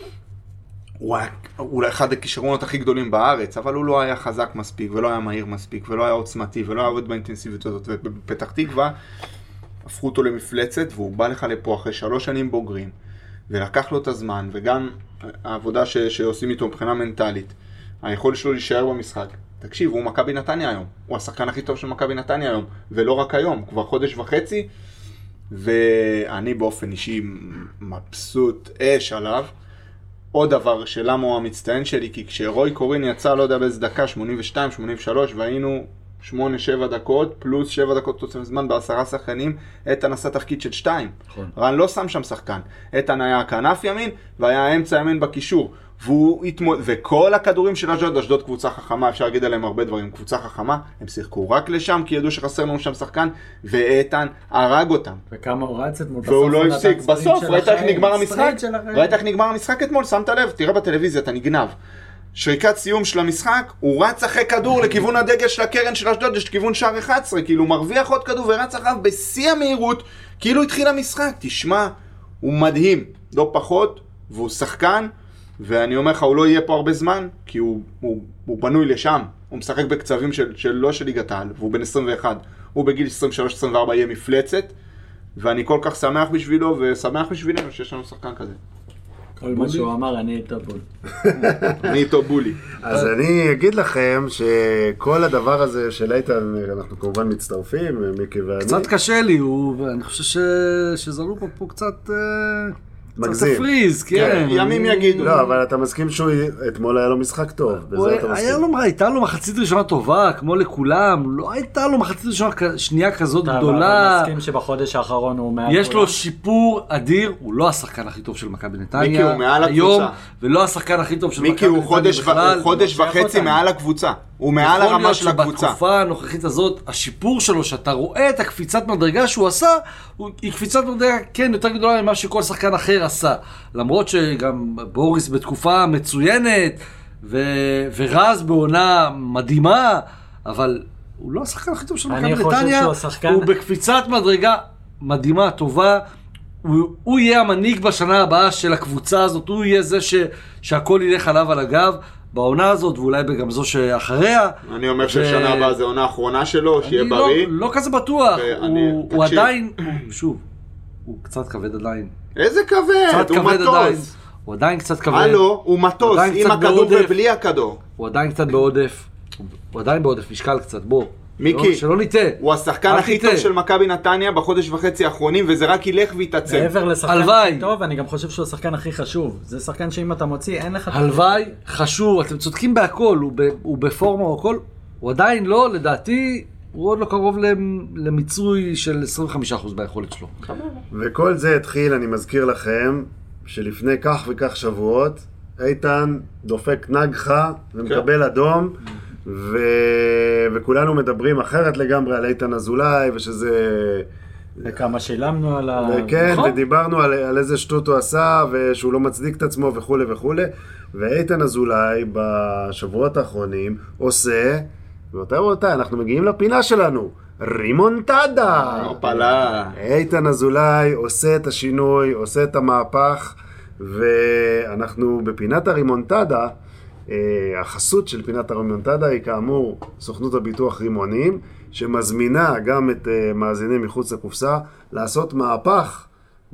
הוא היה אולי אחד הכישרונות הכי גדולים בארץ, אבל הוא לא היה חזק מספיק, ולא היה מהיר מספיק, ולא היה עוצמתי, ולא היה עובד באינטנסיביות הזאת, ובפתח תקווה הפכו אותו למפלצת, והוא בא לך לפה אחרי 3 שנים בוגרים, ולקח לו את הזמן, וגם העבודה שעושים איתו מבחינה מנטלית, היכולת שלו להישאר במשחק. תקשיב, הוא מכבי נתניה היום, הוא השחקן הכי טוב של מכבי נתניה היום, ולא רק היום, כבר חודש וחצי, ואני באופן אישי מבסוט אש עליו. עוד דבר שלמה הוא המצטיין שלי, כי כשרוי קורין יצא, לא יודע באיזה דקה, 82, 83, והיינו 8-7 דקות, פלוס 7 דקות תוצאים זמן ב10 שחקנים, איתן עשה תפקיד של 2. רן לא שם שם שחקן. איתן היה כנף ימין, והיה אמצע ימין בקישור. וכל הכדורים של אשדוד קבוצה חכמה, אפשר להגיד עליהם הרבה דברים, קבוצה חכמה, הם שיחקו רק לשם, כי ידעו שחסר לנו שם שחקן, ואיתן הרג אותם. וכמה הוא רץ אתמול, והוא לא הפסיק. בסוף, ראית איך נגמר המשחק? ראית איך נגמר המשחק אתמול? שמת לב, תראה בטלוויזיה, אתה נגנב. שריקת סיום של המשחק, הוא רץ אחרי כדור לכיוון הדגל של הקרן של אשדוד, יש כיוון שער 11, כאילו הוא מרוויח עוד כדור ורץ אחריו בשיא המהירות, כאילו התחיל המשחק. תשמע, הוא מדהים, לא פחות, והוא שחקן, ואני אומר לך, הוא לא יהיה פה הרבה זמן, כי הוא בנוי לשם, הוא משחק בקצבים לא של ליגת העל, והוא בן 21, הוא בגיל 23-24 יהיה מפלצת, ואני כל כך שמח בשבילו, ושמח בשבילנו שיש לנו שחקן כזה. כל מה שהוא אמר, אני איתו בול. אני איתו בולי. אז אני אגיד לכם שכל הדבר הזה של איתן, אנחנו כמובן מצטרפים, מיקי ואני. קצת קשה לי, ואני חושב שזרו פה קצת... מגזים. תפריז, כן. ימים יגידו. לא, אבל אתה מסכים שאתמול היה לו משחק טוב, בזה אתה מסכים. הייתה לו מחצית ראשונה טובה, כמו לכולם, לא הייתה לו מחצית ראשונה שנייה כזאת גדולה. אתה מסכים שבחודש האחרון הוא מעל... יש לו שיפור אדיר, הוא לא השחקן הכי טוב של מכבי נתניה. מיקי, הוא מעל היום, הקבוצה. ולא השחקן הכי טוב של מכבי מיקי, נתניה הוא חודש וחצי מעל הקבוצה. הוא מעל הרמה של הקבוצה. בתקופה הנוכחית הזאת, השיפור שלו, שאתה רואה את הקפיצת מדרגה שהוא עשה, היא קפיצת מדרגה, כן, יותר גדולה ממה שכל שחקן אחר עשה. למרות שגם בוריס בתקופה מצוינת, ורז בעונה מדהימה, אבל הוא לא השחקן הכי טוב של מכבי נתניה, הוא בקפיצת מדרגה מדהימה, טובה, הוא יהיה המנהיג בשנה הבאה של הקבוצה הזאת, הוא יהיה זה שהכל ילך עליו על הגב, בעונה הזאת, ואולי גם זו שאחריה. אני אומר ששנה הבאה זה עונה האחרונה שלו, שיהיה בריא. לא כזה בטוח, הוא עדיין, שוב, הוא קצת כבד עדיין. איזה כבד? הוא מטוס. הוא עדיין קצת כבד. הלו, הוא מטוס, עם הכדור ובלי הכדור. הוא עדיין קצת בעודף. הוא עדיין בעודף, משקל קצת, בוא. מיקי, שלא ניטה. הוא השחקן הכי טוב של מכבי נתניה בחודש וחצי האחרונים, וזה רק ילך ויתעצם. מעבר לשחקן הכי טוב, אני גם חושב שהוא השחקן הכי חשוב. זה שחקן שאם אתה מוציא, אין לך... הלוואי, חשוב, אתם צודקים בהכל, הוא בפורמה או הכל. הוא עדיין לא, לדעתי, הוא עוד לא קרוב למיצוי של 25% ביכולת שלו. וכל זה התחיל, אני מזכיר לכם, שלפני כך וכך שבועות, איתן דופק נגחה ומקבל אדום, וכולנו מדברים אחרת לגמרי על איתן אזולאי, ושזה... וכמה שילמנו על כן, ודיברנו על איזה שטות הוא עשה, ושהוא לא מצדיק את עצמו וכו' וכו'. ואיתן אזולאי בשבועות האחרונים עושה, ואותה, אנחנו מגיעים לפינה שלנו, רימונטדה. אופלה. איתן אזולאי עושה את השינוי, עושה את המהפך, ואנחנו בפינת הרימונטדה, החסות של פינת הרימונטדה היא כאמור סוכנות הביטוח רימונים, שמזמינה גם את מאזינים מחוץ לקופסה לעשות מהפך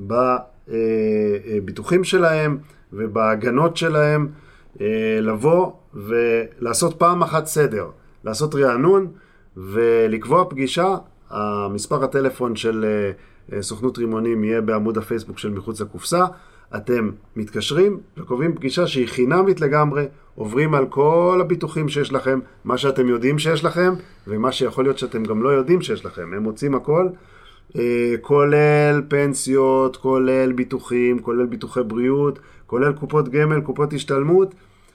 בביטוחים שלהם ובהגנות שלהם, לבוא ולעשות פעם אחת סדר, לעשות רענון ולקבוע פגישה. המספר הטלפון של סוכנות רימונים יהיה בעמוד הפייסבוק של מחוץ לקופסה. אתם מתקשרים וקובעים פגישה שהיא חינמית לגמרי, עוברים על כל הביטוחים שיש לכם, מה שאתם יודעים שיש לכם, ומה שיכול להיות שאתם גם לא יודעים שיש לכם. הם מוצאים הכל, כולל פנסיות, כולל ביטוחים, כולל ביטוחי בריאות, כולל קופות גמל, קופות השתלמות,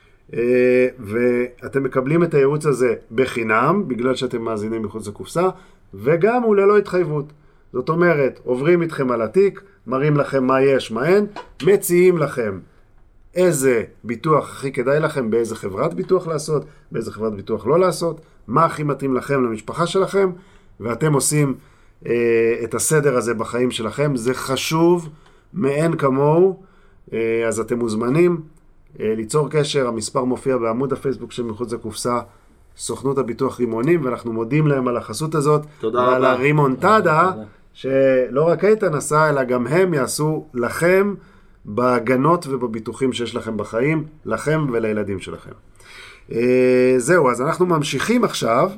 ואתם מקבלים את הייעוץ הזה בחינם, בגלל שאתם מאזינים מחוץ לקופסה, וגם הוא ללא התחייבות. זאת אומרת, עוברים איתכם על התיק, מראים לכם מה יש, מה אין, מציעים לכם איזה ביטוח הכי כדאי לכם, באיזה חברת ביטוח לעשות, באיזה חברת ביטוח לא לעשות, מה הכי מתאים לכם למשפחה שלכם, ואתם עושים את הסדר הזה בחיים שלכם. זה חשוב מאין כמוהו, אז אתם מוזמנים ליצור קשר. המספר מופיע בעמוד הפייסבוק של מחוץ לקופסה, סוכנות הביטוח רימונים, ואנחנו מודים להם על החסות הזאת, ועל הרימונטדה, שלא רק איתן עשה, אלא גם הם יעשו לכם בהגנות ובביטוחים שיש לכם בחיים, לכם ולילדים שלכם. זהו, אז אנחנו ממשיכים עכשיו,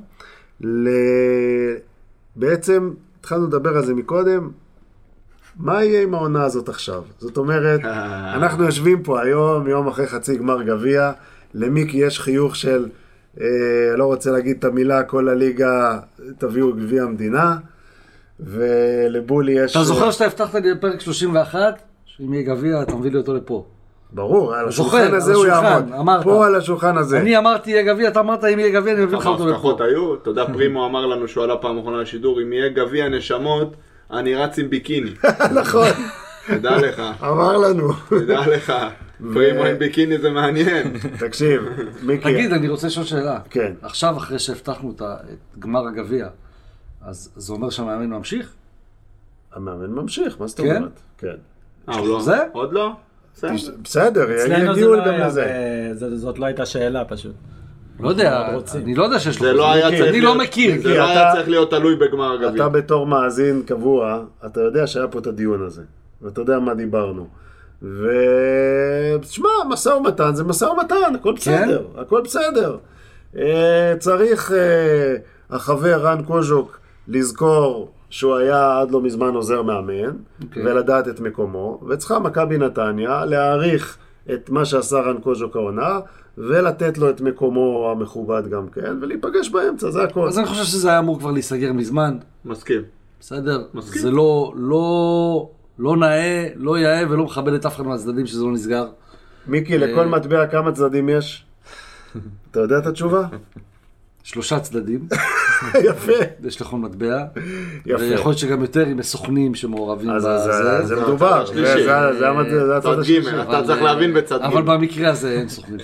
בעצם התחלנו לדבר על זה מקודם, מה יהיה עם העונה הזאת עכשיו? זאת אומרת, אנחנו יושבים פה היום, יום אחרי חצי גמר גביע, למיקי יש חיוך של, לא רוצה להגיד את המילה, כל הליגה תביאו גביע המדינה, ולבולי יש... אתה זוכר שאתה הבטחת לי בפרק 31, שאם יהיה גביע אתה מביא לי אותו לפה. ברור, על השולחן הזה הוא יעמוד. פה על השולחן הזה. אני אמרתי יהיה גביע, אתה אמרת אם יהיה גביע אני מביא לך אותו לפה. הבטחות היו, אתה יודע, פרימו אמר לנו שהוא עלה פעם אחרונה לשידור, אם יהיה גביע נשמות, אני רץ עם ביקיני. נכון. תדע לך. אמר לנו. תדע לך. פרימו עם ביקיני זה מעניין. תקשיב, מיקי. תגיד, אני רוצה לשאול שאלה. כן. עכשיו אחרי שהבטחנו את גמר הגביע, אז זה אומר שהמאמן ממשיך? המאמן ממשיך, מה זאת אומרת? כן. זה? עוד לא? בסדר, יגיעו גם לזה. זאת לא הייתה שאלה פשוט. לא יודע, אני לא יודע שיש לו. אני לא מכיר. זה לא היה צריך להיות תלוי בגמר הגביע. אתה בתור מאזין קבוע, אתה יודע שהיה פה את הדיון הזה. ואתה יודע מה דיברנו. ותשמע, משא ומתן זה משא ומתן, הכל בסדר, הכל בסדר. צריך החבר רן קוז'וק לזכור שהוא היה עד לא מזמן עוזר מאמן, ולדעת את מקומו, וצריכה מכבי נתניה להעריך את מה שעשה רן קוז'וק העונה, ולתת לו את מקומו המכובד גם כן, ולהיפגש באמצע, זה הכל. אז אני חושב שזה היה אמור כבר להיסגר מזמן. מסכים. בסדר? זה לא נאה, לא יאה ולא מכבד את אף אחד מהצדדים שזה לא נסגר. מיקי, לכל מטבע כמה צדדים יש? אתה יודע את התשובה? 3 צדדים. יפה. יש לכל מטבע. יפה. ויכול להיות שגם יותר עם סוכנים שמעורבים בזה. זה מדובר. זה הצד השלישי. אתה צריך להבין בצד ג'. אבל במקרה הזה אין סוכנים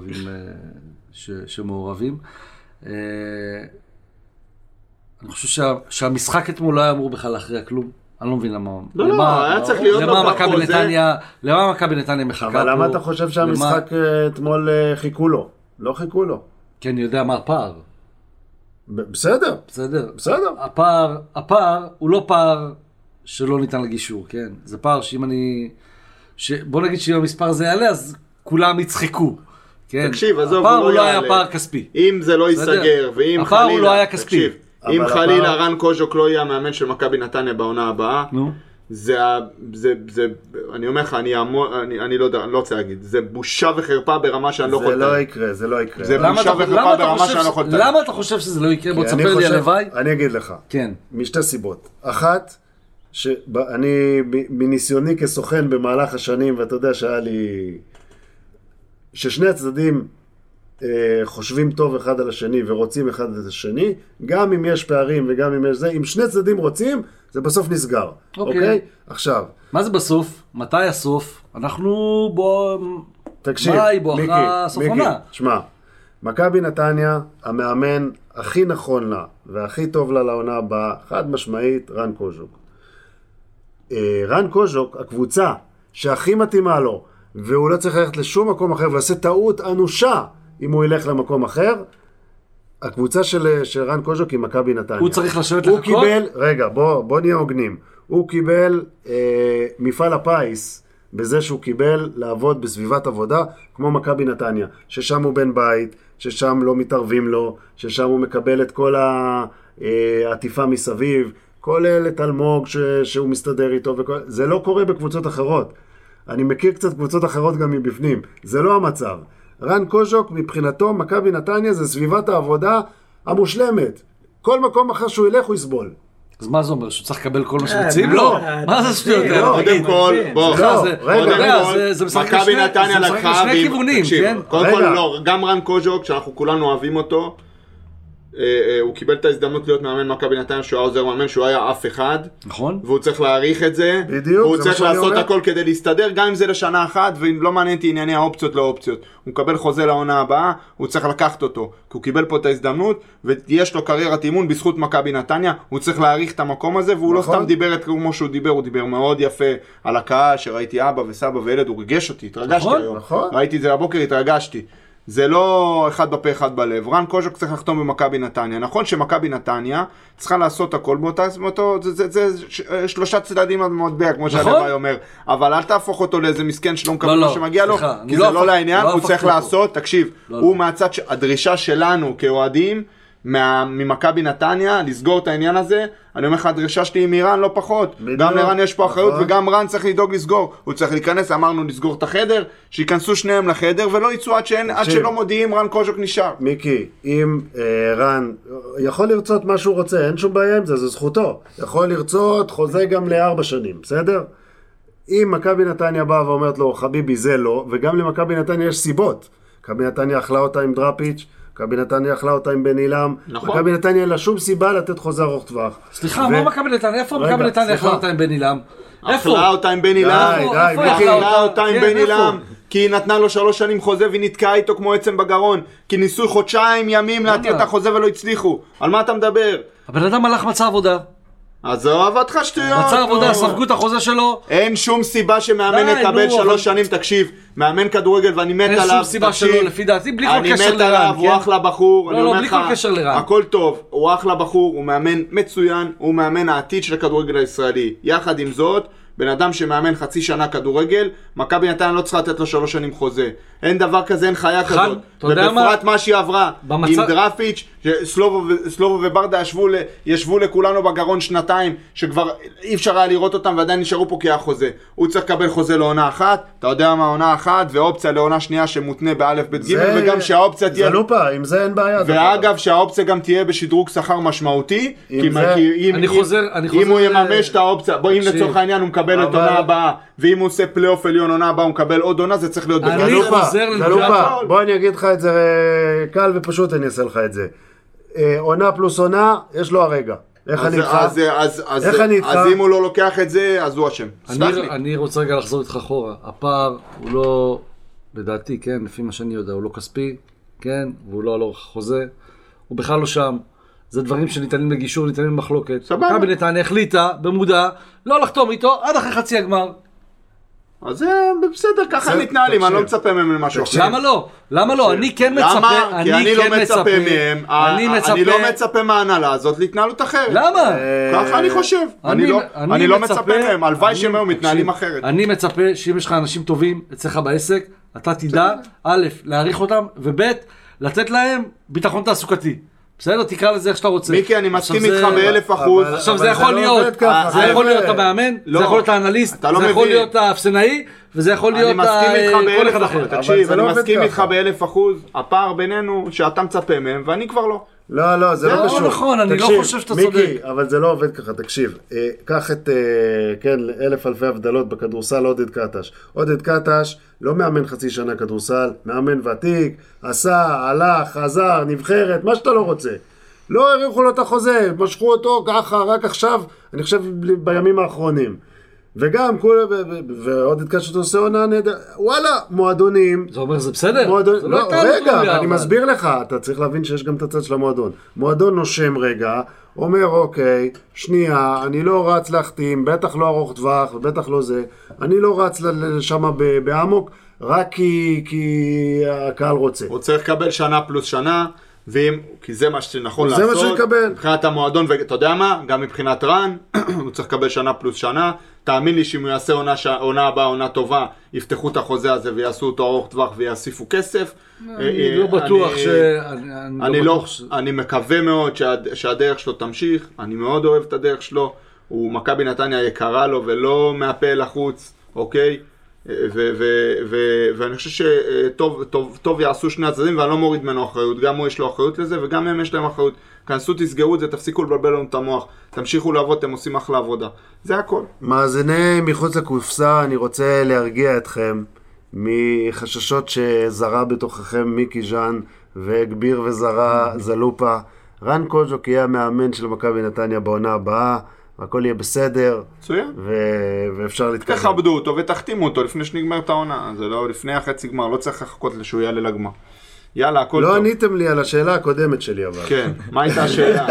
שמעורבים. אני חושב שהמשחק אתמול לא היה אמור בכלל להכריע כלום. אני לא מבין למה. לא, היה צריך להיות לו בחוזה. למה מכבי נתניה מחכה פה? אבל למה אתה חושב שהמשחק אתמול חיכו לו? לא חיכו לו. כי אני יודע מה הפער. בסדר. הפער הוא לא פער שלא ניתן לגישור, כן? זה פער שאם אני... בוא נגיד שאם המספר הזה יעלה, אז כולם יצחקו. תקשיב, עזוב, הפער הוא לא היה פער כספי. אם זה לא ייסגר, ואם חלילה... הפער הוא לא היה כספי. אם חלילה רן קוז'וק לא יהיה המאמן של מכבי נתניה בעונה הבאה, אני אומר לך, אני לא רוצה להגיד, זה בושה וחרפה ברמה שאני לא יכול לתאר. זה לא יקרה. זה בושה וחרפה ברמה שאני לא יכול לתאר. למה אתה חושב שזה לא יקרה? בוא תספר לי הלוואי. אני אגיד לך. כן. משתי סיבות. אחת, שאני מניסיוני כסוכן במהלך השנים, ואתה יודע שהיה לי... ששני הצדדים חושבים טוב אחד על השני ורוצים אחד את השני, גם אם יש פערים וגם אם יש זה, אם שני צדדים רוצים, זה בסוף נסגר. אוקיי? עכשיו. מה זה בסוף? מתי הסוף? אנחנו תקשיב, מיקי, תשמע, מכבי נתניה, המאמן הכי נכון לה והכי טוב לה לעונה הבאה, חד משמעית, רן קוז'וק. רן קוז'וק, הקבוצה שהכי מתאימה לו, והוא לא צריך ללכת לשום מקום אחר, ועושה טעות אנושה אם הוא ילך למקום אחר, הקבוצה של רן קוז'וק היא מכבי נתניה. הוא צריך לשבת לחכות? הוא קיבל, רגע, בוא נהיה הוגנים. הוא קיבל מפעל הפיס, בזה שהוא קיבל לעבוד בסביבת עבודה, כמו מכבי נתניה, ששם הוא בן בית, ששם לא מתערבים לו, ששם הוא מקבל את כל העטיפה מסביב, כל אלה תלמוג שהוא מסתדר איתו, זה לא קורה בקבוצות אחרות. אני מכיר קצת קבוצות אחרות גם מבפנים, זה לא המצב. רן קוז'וק מבחינתו, מכבי נתניה זה סביבת העבודה המושלמת. כל מקום אחר שהוא ילך הוא יסבול. אז מה זה אומר? שהוא צריך לקבל כל מה שמציעים? לא, מה זה שטויות? קודם כל, בוא, מכבי נתניה לקחה, שני כיוונים, כן? קודם כל, לא, גם רן קוז'וק, שאנחנו כולנו אוהבים אותו, הוא קיבל את ההזדמנות להיות מאמן מכבי נתניה, שהוא היה עוזר מאמן, שהוא היה אף אחד. נכון. והוא צריך להעריך את זה. בדיוק. והוא צריך לעשות הכל כדי להסתדר, גם אם זה לשנה אחת, ולא מעניין אותי ענייני האופציות לא אופציות. הוא מקבל חוזה לעונה הבאה, הוא צריך לקחת אותו. כי הוא קיבל פה את ההזדמנות, ויש לו קריירת אימון בזכות מכבי נתניה, הוא צריך להעריך את המקום הזה, והוא לא סתם דיבר את כמו שהוא דיבר, הוא דיבר מאוד יפה על הקהל, שראיתי אבא וסבא וילד, הוא ריגש אותי, התרגשתי היום. ראיתי את זה בבוקר, התרגשתי. זה לא אחד בפה אחד בלב. רן קוז'וק צריך לחתום במכבי נתניה. נכון שמכבי נתניה צריכה לעשות הכל באותו, זה 3 צדדים למטבע, כמו שהלוואי אומר. אבל אל תהפוך אותו לאיזה מסכן שלא מקבל מה שמגיע לו, כי זה לא לעניין, הוא צריך לעשות, תקשיב, הוא מהצד, הדרישה שלנו כאוהדים, ממכבי נתניה, לסגור את העניין הזה, אני אומר לך, הדרישה שלי עם אירן לא פחות, גם לרן יש פה אחריות וגם רן צריך לדאוג לסגור, הוא צריך להיכנס, אמרנו לסגור את החדר, שיכנסו שניהם לחדר ולא יצאו עד שלא מודיעים, רן קוז'וק נשאר. מיקי, אם רן יכול לרצות מה שהוא רוצה, אין שום בעיה עם זה, זה זכותו, יכול לרצות חוזה גם ל4 שנים, בסדר? אם מכבי נתניה באה ואומרת לו, חביבי זה לא, וגם למכבי נתניה יש סיבות, מכבי נתניה אכלה אותה עם דראפיץ', מכבי נתניה אכלה אותה עם בן אילם, מכבי נתניה אין לה שום סיבה לתת חוזה ארוך טווח. סליחה, מה מכבי נתניה? איפה מכבי נתניה אכלה אותה עם בן אילם? אכלה אותה עם בן אילם, אכלה אותה עם בן אילם, כי היא נתנה לו 3 שנים חוזה והיא נתקעה איתו כמו עצם בגרון, כי ניסוי חודשיים ימים להתיר את החוזה ולא הצליחו. על מה אתה מדבר? הבן אדם הלך מצא עבודה. אז זו אהבתך שטויות. מצא עבודה, ספגו את החוזה שלו. אין שום סיבה שמאמן יקבל 3 שנים, תקשיב, מאמן כדורגל ואני מת עליו, אין שום סיבה שלו, לפי דעתי, בלי כל קשר לרן. אני מת עליו, הוא אחלה בחור, לא, בלי כל קשר לרן. הכל טוב, הוא אחלה בחור, הוא מאמן מצוין, הוא מאמן העתיד של הכדורגל הישראלי. יחד עם זאת, בן אדם שמאמן חצי שנה כדורגל, מכבי נתניה לא צריכה לתת לו 3 שנים חוזה. אין דבר כזה, אין חיה כזאת. ובפרט מה שהיא עברה עם דרפיץ', סלובו וברדה ישבו לכולנו בגרון שנתיים, שכבר אי אפשר היה לראות אותם ועדיין נשארו פה כי היה חוזה. הוא צריך לקבל חוזה לעונה אחת, אתה יודע מה עונה אחת, ואופציה לעונה שנייה שמותנה באלף בית ג' וגם שהאופציה תהיה... זה לופה, עם זה אין בעיה. ואגב, שהאופציה גם תהיה בשדרוג שכר משמעותי, אם הוא יממש את האופציה, בוא, אם לצורך העניין הוא מקבל את עונה הבאה, ואם הוא עושה פלייאוף עליון עונה הבאה, הוא מקבל עוד עונה, זה צריך להיות לופה. בוא אני אגיד לך את זה קל ופשוט, אני אעשה לך את זה. עונה פלוס עונה, יש לו הרגע. איך אני איתך? אז אם הוא לא לוקח את זה, אז הוא אשם. אני רוצה רגע לחזור איתך אחורה. הפער הוא לא, לדעתי, כן, לפי מה שאני יודע, הוא לא כספי, כן, והוא לא על אורך החוזה. הוא בכלל לא שם. זה דברים שניתנים לגישור, ניתנים למחלוקת. מכבי נתניה החליטה במודע לא לחתום איתו עד אחרי חצי הגמר. אז זה בסדר, ככה הם מתנהלים, אני לא מצפה מהם למשהו אחר. למה לא? למה לא? אני כן מצפה. למה? כי אני לא מצפה מהם, אני לא מצפה מההנהלה הזאת להתנהלות אחרת. למה? ככה אני חושב. אני לא מצפה מהם, הלוואי שהם היו מתנהלים אחרת. אני מצפה שאם יש לך אנשים טובים אצלך בעסק, אתה תדע, א', להעריך אותם, וב', לתת להם ביטחון תעסוקתי. בסדר, תקרא לזה איך שאתה רוצה. מיקי, אני מסכים איתך ב1000%. עכשיו זה יכול להיות, זה יכול להיות המאמן, זה יכול להיות האנליסט, זה יכול להיות האפסנאי, וזה יכול להיות כל אחד אחר. תקשיב, אני מסכים איתך ב1000%, הפער בינינו שאתה מצפה מהם, ואני כבר לא. לא, זה לא קשור. לא נכון, אני לא חושב שאתה צודק. מיקי, אבל זה לא עובד ככה, תקשיב. קח את, כן, 1000 אלפי הבדלות בכדורסל, עודד קטש. עודד קטש לא מאמן חצי שנה כדורסל, מאמן ותיק, עשה, הלך, חזר, נבחרת, מה שאתה לא רוצה. לא העריכו לו את החוזה, משכו אותו ככה, רק עכשיו, אני חושב בימים האחרונים. וגם, ועודד קטש עושה עונה נהדר, וואלה, מועדונים. זה אומר, זה בסדר? לא, רגע, אני מסביר לך, אתה צריך להבין שיש גם את הצד של המועדון. מועדון נושם רגע, אומר, אוקיי, שנייה, אני לא רץ להחתים, בטח לא ארוך טווח, ובטח לא זה, אני לא רץ לשם בעמוק, רק כי הקהל רוצה. הוא צריך לקבל שנה פלוס שנה, כי זה מה שנכון לעשות. זה מה שיקבל. מבחינת המועדון, ואתה יודע מה? גם מבחינת רן, הוא צריך לקבל שנה פלוס שנה. תאמין לי שאם הוא יעשה עונה הבאה, עונה טובה, יפתחו את החוזה הזה ויעשו אותו ארוך טווח ויאסיפו כסף. אני לא בטוח אני מקווה מאוד שהדרך שלו תמשיך. אני מאוד אוהב את הדרך שלו. הוא מכבי נתניה יקרה לו ולא מהפה לחוץ, אוקיי? ואני חושב שטוב יעשו שני הצדדים, ואני לא מוריד ממנו אחריות. גם הוא יש לו אחריות לזה וגם הם יש להם אחריות. כנסו, תסגרו את זה, תפסיקו לבלבל לנו את המוח, תמשיכו לעבוד, אתם עושים אחלה עבודה. זה הכל. מאזיני מחוץ לקופסה, אני רוצה להרגיע אתכם מחששות שזרה בתוככם מיקי ז'אן והגביר וזרה זלופה. רן קוז'וק יהיה המאמן של מכבי נתניה בעונה הבאה, הכל יהיה בסדר. מצוין. ואפשר להתקדם. תכבדו אותו ותחתימו אותו לפני שנגמר את העונה. זה לא לפני החצי גמר, לא צריך לחכות שהוא יעלה לגמר. יאללה, הכל טוב. לא עניתם לי על השאלה הקודמת שלי, אבל. כן, מה הייתה השאלה?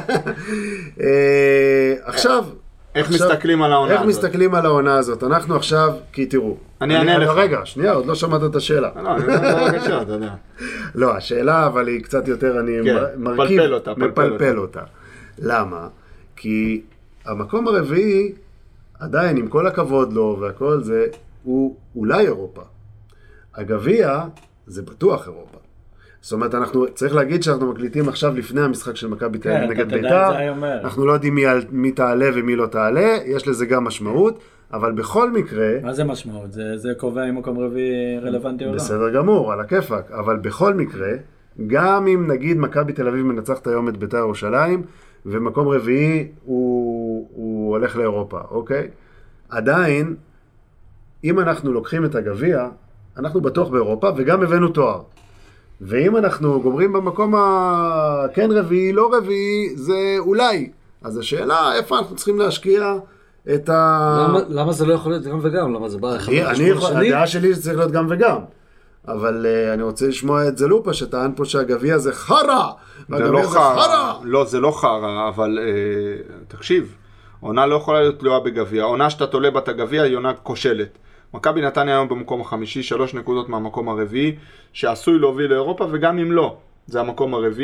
עכשיו... איך מסתכלים על העונה הזאת? איך מסתכלים על העונה הזאת? אנחנו עכשיו, כי תראו. אני אענה לך. רגע, שנייה, עוד לא שמעת את השאלה. לא, אני לא בבקשה, אתה יודע. לא, השאלה, אבל היא קצת יותר, אני מרכיב, מפלפל אותה. למה? כי המקום הרביעי, עדיין, עם כל הכבוד לו והכל זה, הוא אולי אירופה. הגביע זה בטוח אירופה. זאת אומרת, צריך להגיד שאנחנו מקליטים עכשיו לפני המשחק של מכבי תל אביב נגד בית"ר. אנחנו לא יודעים מי תעלה ומי לא תעלה, יש לזה גם משמעות, אבל בכל מקרה... מה זה משמעות? זה קובע אם מקום רביעי רלוונטי או לא? בסדר גמור, על הכיפק. אבל בכל מקרה, גם אם נגיד מכבי תל אביב מנצחת היום את בית"ר ירושלים, ומקום רביעי הוא הולך לאירופה, אוקיי? עדיין, אם אנחנו לוקחים את הגביע, אנחנו בטוח באירופה, וגם הבאנו תואר. ואם אנחנו גומרים במקום כן רביעי, לא רביעי, זה אולי. אז השאלה, איפה אנחנו צריכים להשקיע את למה זה לא יכול להיות גם וגם? למה זה בא אחד? הדעה שלי זה צריך להיות גם וגם. אבל אני רוצה לשמוע את זלופה שטען פה שהגביע זה חרה. זה לא חרה. לא, זה לא חרה, אבל תקשיב, עונה לא יכולה להיות תלויה בגביע. עונה שאתה תולה בת הגביע היא עונה כושלת. מכבי נתניה היום במקום החמישי, 3 נקודות מהמקום הרביעי, שעשוי להוביל לאירופה, וגם אם לא, זה המקום הרביעי,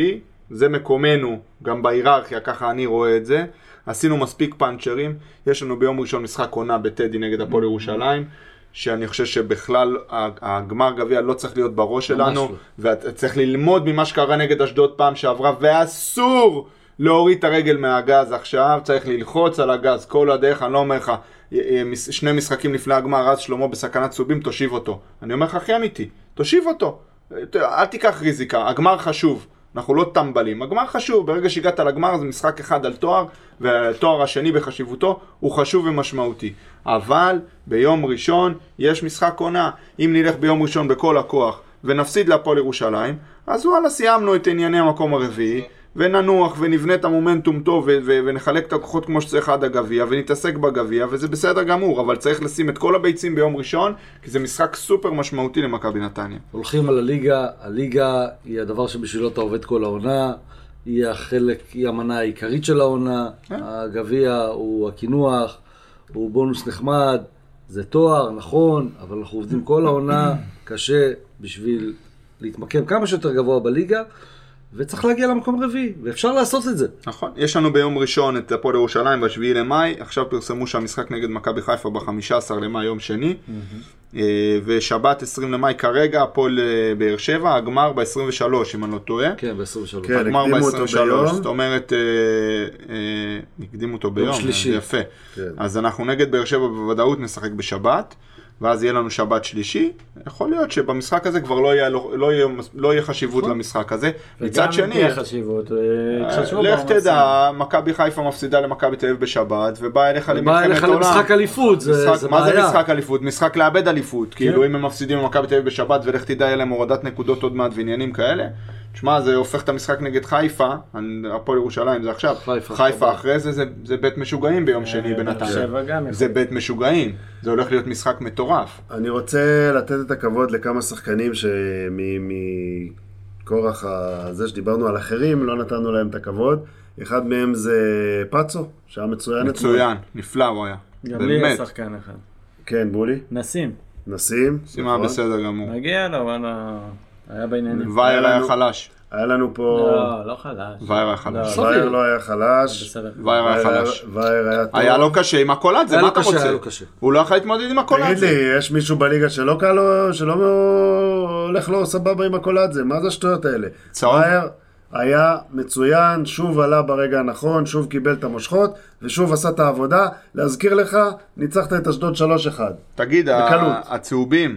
זה מקומנו, גם בהיררכיה, ככה אני רואה את זה. עשינו מספיק פאנצ'רים, יש לנו ביום ראשון משחק עונה בטדי נגד הפועל ירושלים, שאני חושב שבכלל הגמר גביע לא צריך להיות בראש שלנו, וצריך ללמוד ממה שקרה נגד אשדוד פעם שעברה, ואסור להוריד את הרגל מהגז עכשיו, צריך ללחוץ על הגז כל הדרך, אני לא אומר לך, 2 משחקים לפני הגמר, רז שלמה בסכנת צהובים, תושיב אותו. אני אומר לך הכי אמיתי, תושיב אותו, אל תיקח ריזיקה, הגמר חשוב. אנחנו לא טמבלים, הגמר חשוב, ברגע שהגעת לגמר זה משחק אחד על תואר, והתואר השני בחשיבותו הוא חשוב ומשמעותי. אבל ביום ראשון יש משחק עונה, אם נלך ביום ראשון בכל הכוח ונפסיד להפועל ירושלים, אז וואלה סיימנו את ענייני המקום הרביעי, וננוח ונבנה את המומנטום טוב ונחלק את הכוחות כמו שצריך עד הגביע ונתעסק בגביע וזה בסדר גמור, אבל צריך לשים את כל הביצים ביום ראשון כי זה משחק סופר משמעותי למכבי נתניה. הולכים על הליגה, הליגה היא הדבר שבשבילו אתה עובד כל העונה, היא החלק, היא המנה העיקרית של העונה, הגביע הוא הכינוח, הוא בונוס נחמד, זה תואר, נכון, אבל אנחנו עובדים כל העונה קשה בשביל להתמקם כמה שיותר גבוה בליגה, וצריך להגיע למקום רביעי, ואפשר לעשות את זה. נכון. יש לנו ביום ראשון את הפועל ירושלים ב7 למאי, עכשיו פרסמו שהמשחק נגד מכבי חיפה ב15 למאי, יום שני, ושבת 20 למאי כרגע, הפועל באר שבע, הגמר ב23, אם אני לא טועה. כן, ב23. כן, הקדימו אותו ביום. זאת אומרת, הקדימו אותו ביום, שלישי. יפה. כן. אז אנחנו נגד באר שבע בוודאות נשחק בשבת, ואז יהיה לנו שבת שלישי, יכול להיות שבמשחק הזה כבר לא יהיה חשיבות למשחק הזה. מצד שני, וגם תהיה חשיבות, לך תדע, מכבי חיפה מפסידה למכבי תל אביב בשבת, ובאה אליך למלחמת עולם. למשחק אליפות, זה בעיה. מה זה משחק אליפות? משחק לאבד אליפות. כאילו אם הם מפסידים למכבי תל אביב בשבת, ולך תדע, יהיה להם הורדת נקודות עוד מעט ועניינים כאלה. תשמע, זה הופך את המשחק נגד חיפה, הפועל ירושלים זה עכשיו, חיפה אחרי זה, זה בית משוגעים ביום שני בנתניה. זה בית משוגעים, זה הולך להיות משחק מטורף. אני רוצה לתת את הכבוד לכמה שחקנים מכורח הזה שדיברנו על אחרים, לא נתנו להם את הכבוד. אחד מהם זה פאצו, שהיה מצוין. מצוין, נפלא הוא היה. גם לי יש שחקן אחד. כן, בולי. נשים. שימה בסדר גמור. מגיע לו, וואלה, היה בעניינים. וייר היה חלש. היה לנו פה... לא חלש. וייר היה חלש. וייר לא היה חלש. וייר היה חלש. וייר היה טוב. היה לו קשה עם הקולאדזה, מה אתה רוצה? היה לו קשה. הוא לא יכול להתמודד עם הקולאדזה. תגיד לי, יש מישהו בליגה שלא קל לו, שלא הולך לו סבבה עם הקולאדזה? מה זה השטויות האלה? וייר היה מצוין, שוב עלה ברגע הנכון, שוב קיבל את המושכות, ושוב עשה את העבודה. להזכיר לך, ניצחת את אשדוד 3-1. תגיד, הצהובים,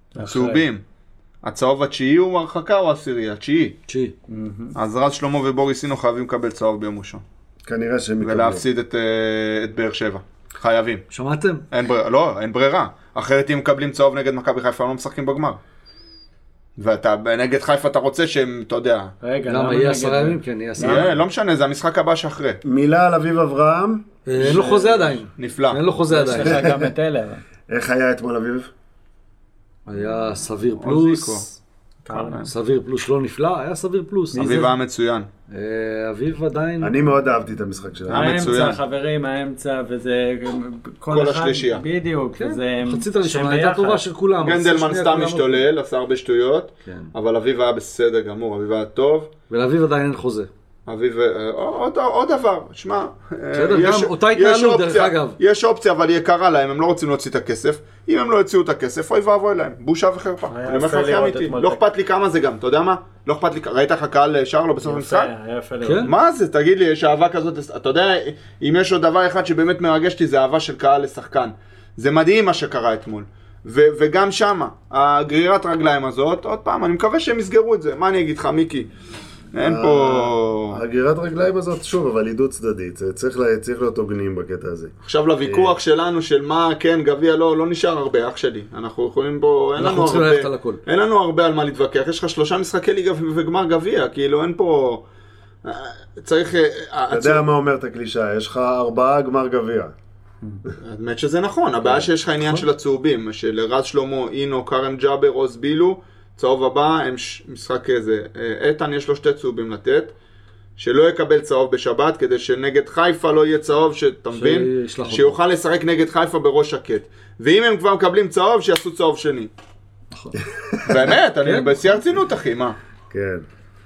הצהוב התשיעי הוא הרחקה או העשירי? התשיעי. אז רז שלמה ובוריס אינו חייבים לקבל צהוב ביום ראשון. כנראה שהם יקבלו. ולהפסיד את באר שבע. חייבים. שמעתם? לא, אין ברירה. אחרת אם מקבלים צהוב נגד מכבי חיפה, הם לא משחקים בגמר. ואתה נגד חיפה אתה רוצה שהם, אתה יודע. רגע, למה יהיה 10 ימים? כן, יהיה 10 ימים. לא משנה, זה המשחק הבא שאחרי. מילה על אביב אברהם. אין לו חוזה עדיין. נפלא. אין לו חוזה עדיין. יש לך גם את אלה. איך היה אתמול אביב? היה סביר פלוס. סביר פלוס לא נפלא, היה סביר פלוס. אביב היה מצוין. אביב עדיין... אני מאוד אהבתי את המשחק שלנו. האמצע, חברים, האמצע, וזה... כל השלישייה. בדיוק. חצית הראשונה הייתה טובה של כולם. גנדלמן סתם משתולל, עשה הרבה שטויות, אבל אביב היה בסדר גמור, אביב היה טוב. ולאביב עדיין אין חוזה. אביב, עוד דבר, שמע, אותה התנהלות דרך אגב. יש אופציה, אבל היא יקרה להם, הם לא רוצים להוציא את הכסף. אם הם לא יוציאו את הכסף, אוי ואבוי להם, בושה וחרפה. אני אומר לך הכי אמיתי, לא אכפת לי כמה זה גם, אתה יודע מה? לא אכפת לי, ראית לך קהל שר לו בסוף המשחק? מה זה? תגיד לי, יש אהבה כזאת, אתה יודע, אם יש עוד דבר אחד שבאמת מרגש אותי, זה אהבה של קהל לשחקן. זה מדהים מה שקרה אתמול. וגם שמה, הגרירת רגליים הזאת, עוד פעם, אני מקווה שהם יסגרו את זה. מה אני אגיד לך, מיקי? אין פה... הגירת רגליים הזאת, שוב, אבל עידוד צדדית. צריך להיות הוגנים בקטע הזה. עכשיו לוויכוח שלנו של מה, כן, גביע, לא נשאר הרבה, אח שלי. אנחנו יכולים פה, אין לנו הרבה על מה להתווכח. יש לך 3 משחקי ליגה וגמר גביע, כאילו אין פה... צריך... אתה יודע מה אומר את הקלישה, יש לך 4 גמר גביע. האמת שזה נכון, הבעיה שיש לך עניין של הצהובים, של רז שלמה, אינו, קרם ג'אבר, עוז בילו, צהוב הבא, הם משחק איזה, איתן יש לו 2 צהובים לתת, שלא יקבל צהוב בשבת, כדי שנגד חיפה לא יהיה צהוב, שאתה מבין? שיוכל לשחק נגד חיפה בראש שקט. ואם הם כבר מקבלים צהוב, שיעשו צהוב שני. באמת, אני בשיא הרצינות אחי, מה? כן.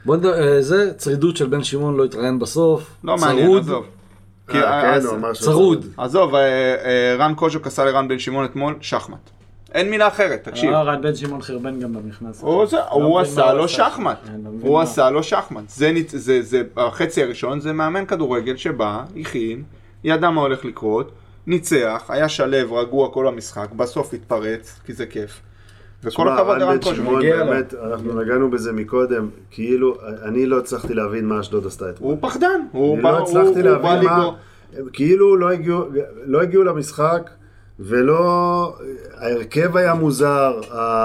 זה צרידות של בן שמעון, לא התראיין בסוף. לא מעניין, עזוב. כן, הוא אמר שהוא צרוד. עזוב, רן קוז'וק עשה לרן בן שמעון אתמול שחמט. אין מילה אחרת, תקשיב. רן בן שמעון חרבן גם במכנס. הוא עשה לו שחמט. הוא עשה לו שחמט. החצי הראשון זה מאמן כדורגל שבא, הכין, ידע מה הולך לקרות, ניצח, היה שלב, רגוע כל המשחק, בסוף התפרץ, כי זה כיף. וכל הכבוד לרן קוז'וק. באמת, אנחנו נגענו בזה מקודם, כאילו, אני לא הצלחתי להבין מה אשדוד עשתה אתמול. הוא פחדן. אני לא הצלחתי להבין מה, כאילו לא הגיעו למשחק, ולא, ההרכב היה מוזר,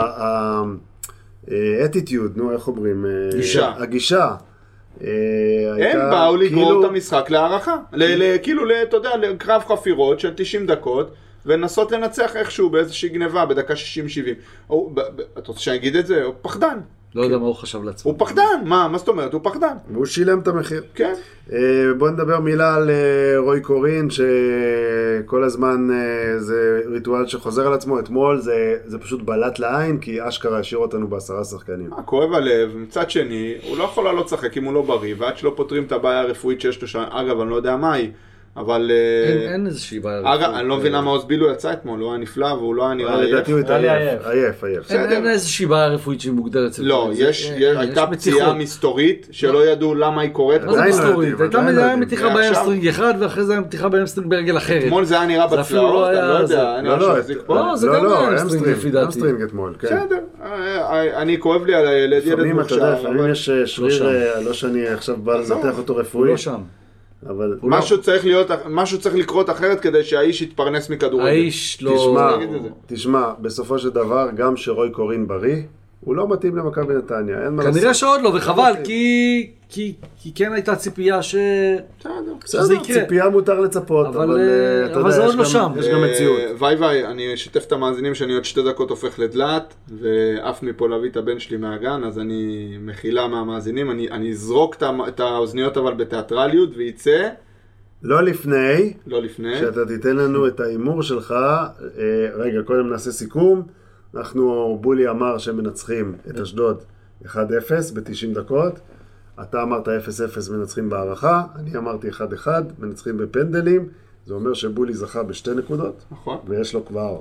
האטיטיוד, נו, איך אומרים? הגישה. הם באו לגרור את המשחק להערכה. כאילו, אתה יודע, לקרב חפירות של 90 דקות, ונסות לנצח איכשהו באיזושהי גניבה בדקה 60-70. אתה רוצה שאני אגיד את זה? הוא פחדן. לא יודע מה הוא חשב לעצמו. הוא פחדן, מה זאת אומרת? הוא פחדן. והוא שילם את המחיר. כן. בוא נדבר מילה על רוי קורין, שכל הזמן זה ריטואל שחוזר על עצמו. אתמול זה פשוט בלט לעין, כי אשכרה השאיר אותנו ב10 שחקנים. כואב הלב, מצד שני, הוא לא יכול לעלות לשחק אם הוא לא בריא, ועד שלא פותרים את הבעיה הרפואית שיש לו שם, אגב, אני לא יודע מה היא. אבל... אין איזושהי בעיה. אגב, אני לא מבין למה אוסבילו יצא אתמול, הוא היה נפלא והוא לא היה נראה לדעתי הוא עייף. אין איזושהי בעיה רפואית שהיא מוגדרת. לא, הייתה פציעה מסתורית שלא ידעו למה היא קורית. מה זה מסתורית? הייתה מתיחה באמסטרינג אחד ואחרי זה היה מתיחה באמסטרינג ברגל אחרת. אתמול זה היה נראה בצלעות, אני לא יודע. לא, זה גם היה אמסטרינג לפי דעתי. אמסטרינג אתמול, כן. בסדר, אני כואב לי על הילד מוכשר. לפעמים יש שריר, לא שאני עכשיו בא לנתח אותו רפואי. הוא לא שם. אבל משהו צריך לקרות אחרת כדי שהאיש יתפרנס מכדורגל. האיש לא... תשמע, בסופו של דבר, גם שרוי קורין בריא, הוא לא מתאים למכבי נתניה, אין מה לעשות. כנראה שעוד לא, וחבל, כי כן הייתה ציפייה שזה יקרה. ציפייה מותר לצפות, אבל זה עוד לא שם. יש גם מציאות. ויי, אני אשתף את המאזינים שאני עוד 2 דקות הופך לדלת, ואף מפה להביא את הבן שלי מהגן, אז אני מחילה מהמאזינים, אני אזרוק את האוזניות אבל בתיאטרליות וייצא. לא לפני. שאתה תיתן לנו את האימור שלך. רגע, קודם נעשה סיכום. בולי אמר שהם מנצחים את אשדוד 1-0 ב-90 דקות. אתה אמרת 0-0 מנצחים בהערכה, אני אמרתי 1-1 מנצחים בפנדלים. זה אומר שבולי זכה ב2 נקודות. נכון. ויש לו כבר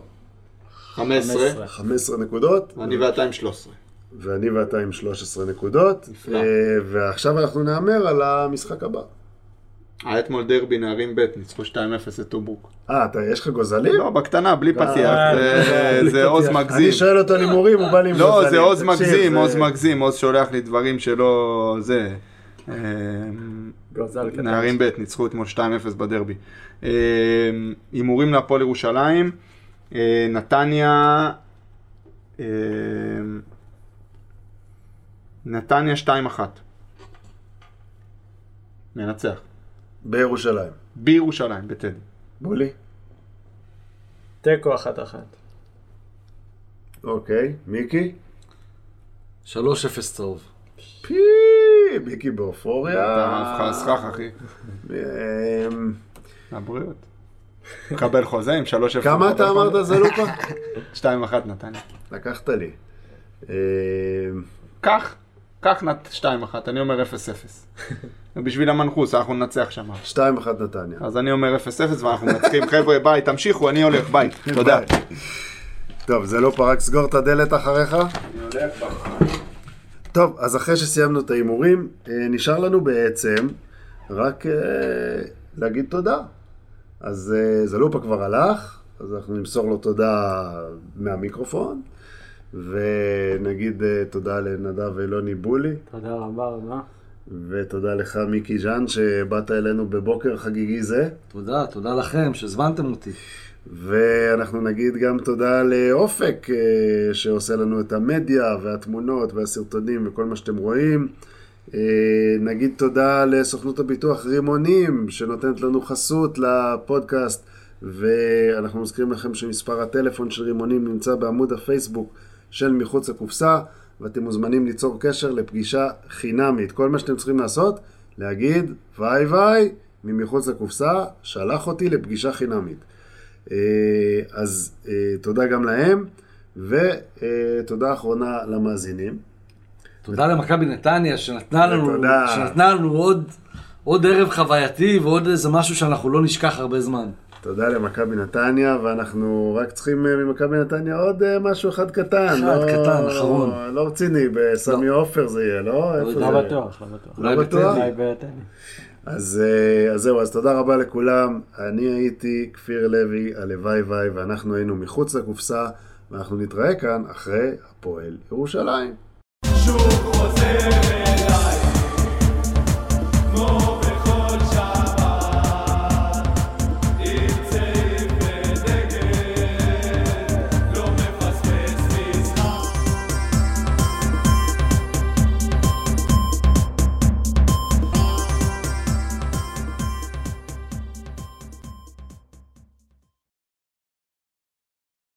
15 נקודות. ואני ואתה עם 13. ואני ואתה עם 13 נקודות. נפלא. ועכשיו אנחנו נאמר על המשחק הבא. אתמול דרבי נערים ב' ניצחו 2-0 את טוברוק. יש לך גוזלים? לא, בקטנה, בלי פתיח. זה עוז מגזים. אני שואל אותו על הימורים, הוא בא לי עם גוזלים. לא, זה עוז מגזים, עוז שולח לי דברים שלא... זה... נערים ב' ניצחו אתמול 2-0 בדרבי. הימורים להפועל ירושלים, נתניה 2-1. ננצח. בירושלים, בטדי. בולי. תיקו 1-1. אוקיי, מיקי? 3-0 צהוב. מיקי באופוריה. אתה סכך, אחי. הבריאות. קבל חוזה עם 3-0. כמה אתה אמרת זלופה? 2-1 נתניה. לקחת לי. כך 2-1, אני אומר 0-0. בשביל המנחוס, אנחנו ננצח שם. 2-1 נתניה. אז אני אומר 0-0 ואנחנו מנצחים. חבר'ה, ביי, תמשיכו, אני הולך, ביי. תודה. טוב, זה לא פרק, סגור את הדלת אחריך. אני הולך, ביי. טוב, אז אחרי שסיימנו את האימורים, נשאר לנו בעצם רק להגיד תודה. אז זלופה כבר הלך, אז אנחנו נמסור לו תודה מהמיקרופון. ונגיד תודה לנדב ואלוני בולי. תודה רבה. ותודה לך מיקי ז'אן שבאת אלינו בבוקר חגיגי זה. תודה לכם שהזמנתם אותי. ואנחנו נגיד גם תודה לאופק שעושה לנו את המדיה והתמונות והסרטונים וכל מה שאתם רואים. נגיד תודה לסוכנות הביטוח רימונים שנותנת לנו חסות לפודקאסט, ואנחנו מזכירים לכם שמספר הטלפון של רימונים נמצא בעמוד הפייסבוק של מחוץ לקופסה, ואתם מוזמנים ליצור קשר לפגישה חינמית. כל מה שאתם צריכים לעשות, להגיד ויי ממחוץ לקופסה, שלח אותי לפגישה חינמית. אז תודה גם להם, ותודה אחרונה למאזינים. תודה למכבי נתניה שנתנה לנו עוד ערב חווייתי ועוד איזה משהו שאנחנו לא נשכח הרבה זמן. תודה למכבי נתניה, ואנחנו רק צריכים ממכבי נתניה עוד משהו אחד קטן. קטן, אחרון. לא רציני, בסמי עופר זה יהיה, לא? לא בטוח. אולי בטדי. אז זהו, אז תודה רבה לכולם. אני הייתי כפיר לוי, הלוואי ואנחנו היינו מחוץ לקופסה, ואנחנו נתראה כאן אחרי הפועל ירושלים. שוב חוזר